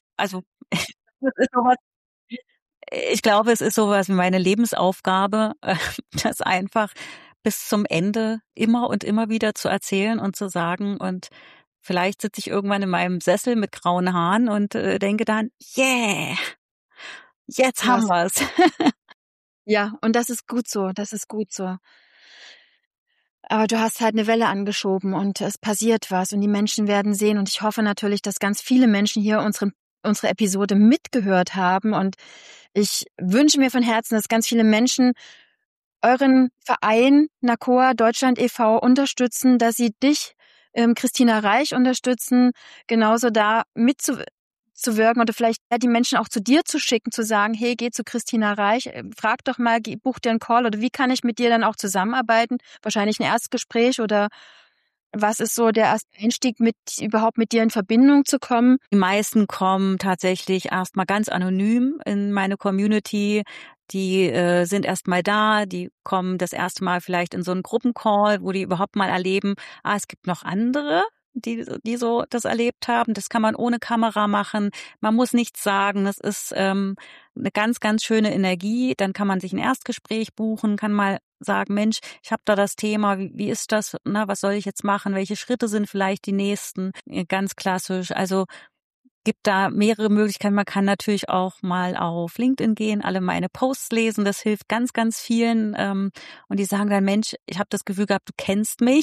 ich glaube, es ist sowas wie meine Lebensaufgabe, das einfach bis zum Ende immer und immer wieder zu erzählen und zu sagen. Und vielleicht sitze ich irgendwann in meinem Sessel mit grauen Haaren und denke dann, yeah, jetzt haben wir's. Ja, und das ist gut so, das ist gut so. Aber du hast halt eine Welle angeschoben und es passiert was und die Menschen werden sehen und ich hoffe natürlich, dass ganz viele Menschen hier unsere Episode mitgehört haben und ich wünsche mir von Herzen, dass ganz viele Menschen euren Verein NACOA Deutschland e.V. unterstützen, dass sie dich, Christina Reich, unterstützen, genauso da mitzuwirken oder vielleicht die Menschen auch zu dir zu schicken, zu sagen, hey, geh zu Christina Reich, frag doch mal, buch dir einen Call oder wie kann ich mit dir dann auch zusammenarbeiten? Wahrscheinlich ein Erstgespräch oder was ist so der erste Einstieg, überhaupt mit dir in Verbindung zu kommen? Die meisten kommen tatsächlich erstmal ganz anonym in meine Community. Die sind erstmal da, die kommen das erste Mal vielleicht in so einen Gruppencall, wo die überhaupt mal erleben, es gibt noch andere, die so das erlebt haben. Das kann man ohne Kamera machen. Man muss nichts sagen. Das ist eine ganz, ganz schöne Energie. Dann kann man sich ein Erstgespräch buchen, kann mal sagen, Mensch, ich habe da das Thema, wie ist das? Na, was soll ich jetzt machen? Welche Schritte sind vielleicht die nächsten? Ganz klassisch. Also gibt da mehrere Möglichkeiten. Man kann natürlich auch mal auf LinkedIn gehen, alle meine Posts lesen. Das hilft ganz, ganz vielen. Und die sagen dann, Mensch, ich habe das Gefühl gehabt, du kennst mich.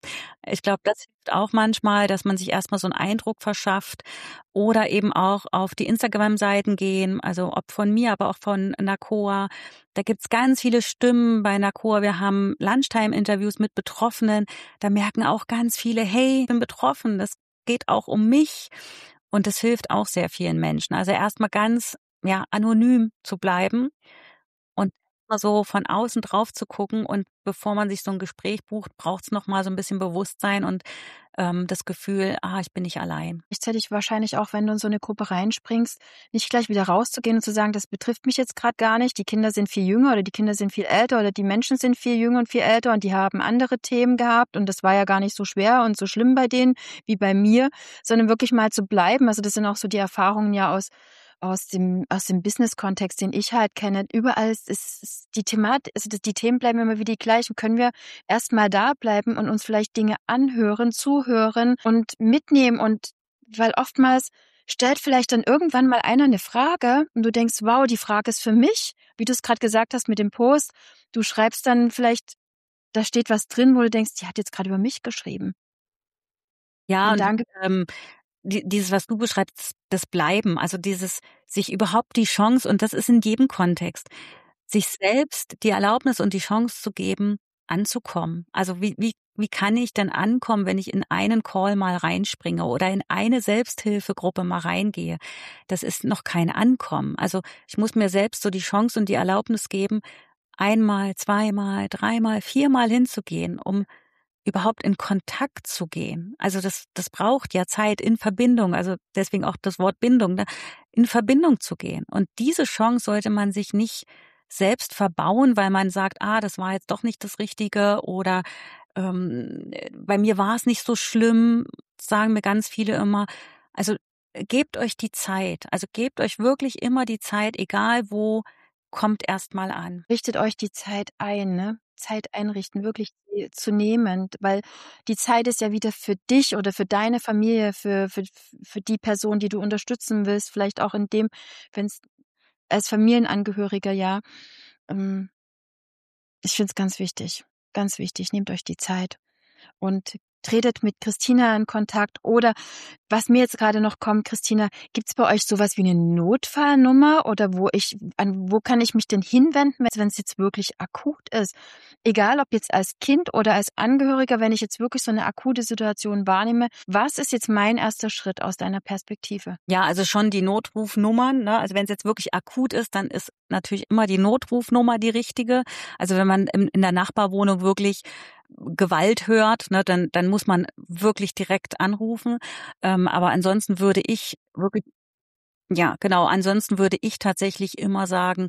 Ich glaube, das hilft auch manchmal, dass man sich erstmal so einen Eindruck verschafft oder eben auch auf die Instagram-Seiten gehen, also ob von mir, aber auch von NACOA. Da gibt's ganz viele Stimmen bei NACOA. Wir haben Lunchtime-Interviews mit Betroffenen. Da merken auch ganz viele, hey, ich bin betroffen, das geht auch um mich. Und das hilft auch sehr vielen Menschen. Also erstmal ganz anonym zu bleiben und mal so von außen drauf zu gucken. Und bevor man sich so ein Gespräch bucht, braucht's noch mal so ein bisschen Bewusstsein und das Gefühl, ich bin nicht allein. Gleichzeitig wahrscheinlich auch, wenn du in so eine Gruppe reinspringst, nicht gleich wieder rauszugehen und zu sagen, das betrifft mich jetzt gerade gar nicht. Die Kinder sind viel jünger oder die Kinder sind viel älter oder die Menschen sind viel jünger und viel älter und die haben andere Themen gehabt und das war ja gar nicht so schwer und so schlimm bei denen wie bei mir, sondern wirklich mal zu bleiben. Also das sind auch so die Erfahrungen ja aus dem Business-Kontext, den ich halt kenne. Überall ist die Thematik, also die Themen bleiben immer wieder die gleichen. Können wir erstmal da bleiben und uns vielleicht Dinge anhören, zuhören und mitnehmen? Und weil oftmals stellt vielleicht dann irgendwann mal einer eine Frage und du denkst, wow, die Frage ist für mich, wie du es gerade gesagt hast mit dem Post. Du schreibst dann vielleicht, da steht was drin, wo du denkst, die hat jetzt gerade über mich geschrieben. Ja, Und und danke. dieses, was du beschreibst, das Bleiben, also dieses sich überhaupt die Chance, und das ist in jedem Kontext, sich selbst die Erlaubnis und die Chance zu geben, anzukommen. Also wie kann ich denn ankommen, wenn ich in einen Call mal reinspringe oder in eine Selbsthilfegruppe mal reingehe? Das ist noch kein Ankommen. Also ich muss mir selbst so die Chance und die Erlaubnis geben, einmal, zweimal, dreimal, viermal hinzugehen, um überhaupt in Kontakt zu gehen. Also das braucht ja Zeit in Verbindung, also deswegen auch das Wort Bindung, ne? In Verbindung zu gehen. Und diese Chance sollte man sich nicht selbst verbauen, weil man sagt, das war jetzt doch nicht das Richtige oder bei mir war es nicht so schlimm, sagen mir ganz viele immer. Also gebt euch die Zeit, also gebt euch wirklich immer die Zeit, egal wo, kommt erst mal an. Richtet euch die Zeit ein, ne? Zeit einrichten, wirklich zu nehmen, weil die Zeit ist ja wieder für dich oder für deine Familie, für die Person, die du unterstützen willst, vielleicht auch in dem, wenn es als Familienangehöriger, ja. Ich finde es ganz wichtig, nehmt euch die Zeit und tretet mit Christina in Kontakt oder was mir jetzt gerade noch kommt, Christina, gibt's bei euch sowas wie eine Notfallnummer oder wo kann ich mich denn hinwenden, wenn es jetzt wirklich akut ist? Egal, ob jetzt als Kind oder als Angehöriger, wenn ich jetzt wirklich so eine akute Situation wahrnehme, was ist jetzt mein erster Schritt aus deiner Perspektive? Ja, also schon die Notrufnummern, ne? Also wenn es jetzt wirklich akut ist, dann ist natürlich immer die Notrufnummer die richtige. Also wenn man in der Nachbarwohnung wirklich Gewalt hört, ne, dann muss man wirklich direkt anrufen. Aber ansonsten würde ich wirklich, ja, genau, ansonsten würde ich tatsächlich immer sagen,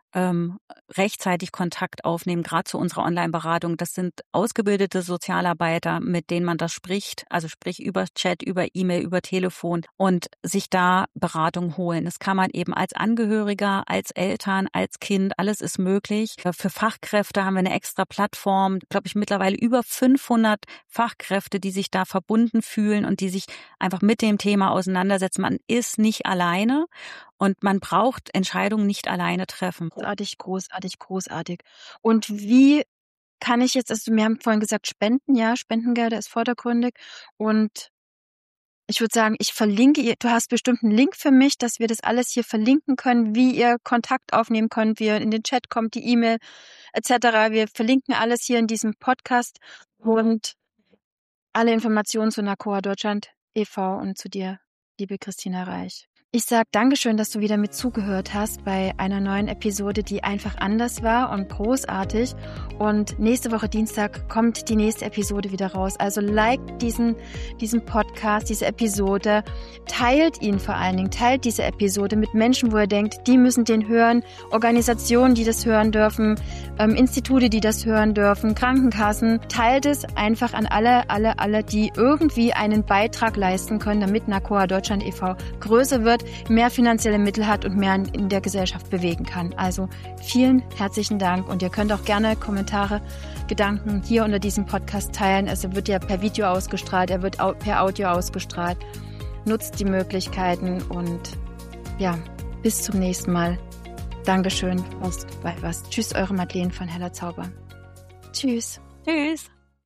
rechtzeitig Kontakt aufnehmen, gerade zu unserer Online-Beratung. Das sind ausgebildete Sozialarbeiter, mit denen man das spricht, also sprich über Chat, über E-Mail, über Telefon und sich da Beratung holen. Das kann man eben als Angehöriger, als Eltern, als Kind, alles ist möglich. Für Fachkräfte haben wir eine extra Plattform, glaube ich, mittlerweile über 500 Fachkräfte, die sich da verbunden fühlen und die sich einfach mit dem Thema auseinandersetzen. Man ist nicht alleine. Und man braucht Entscheidungen nicht alleine treffen. Großartig. Und wie kann ich jetzt, also wir haben vorhin gesagt, Spenden, ja, Spendengelder ist vordergründig. Und ich würde sagen, ich verlinke, du hast bestimmt einen Link für mich, dass wir das alles hier verlinken können, wie ihr Kontakt aufnehmen könnt, wie ihr in den Chat kommt, die E-Mail etc. Wir verlinken alles hier in diesem Podcast und alle Informationen zu NACOA Deutschland e.V. und zu dir, liebe Christina Reich. Ich sage Dankeschön, dass du wieder mit zugehört hast bei einer neuen Episode, die einfach anders war und großartig. Und nächste Woche Dienstag kommt die nächste Episode wieder raus. Also liked diesen Podcast, diese Episode. Teilt ihn vor allen Dingen. Teilt diese Episode mit Menschen, wo ihr denkt, die müssen den hören. Organisationen, die das hören dürfen. Institute, die das hören dürfen. Krankenkassen. Teilt es einfach an alle, die irgendwie einen Beitrag leisten können, damit NACOA Deutschland e.V. größer wird, mehr finanzielle Mittel hat und mehr in der Gesellschaft bewegen kann. Also vielen herzlichen Dank und ihr könnt auch gerne Kommentare, Gedanken hier unter diesem Podcast teilen. Es wird ja per Video ausgestrahlt, er wird per Audio ausgestrahlt. Nutzt die Möglichkeiten und ja, bis zum nächsten Mal. Dankeschön. Tschüss, eure Madeleine von Heller Zauber. Tschüss. Tschüss.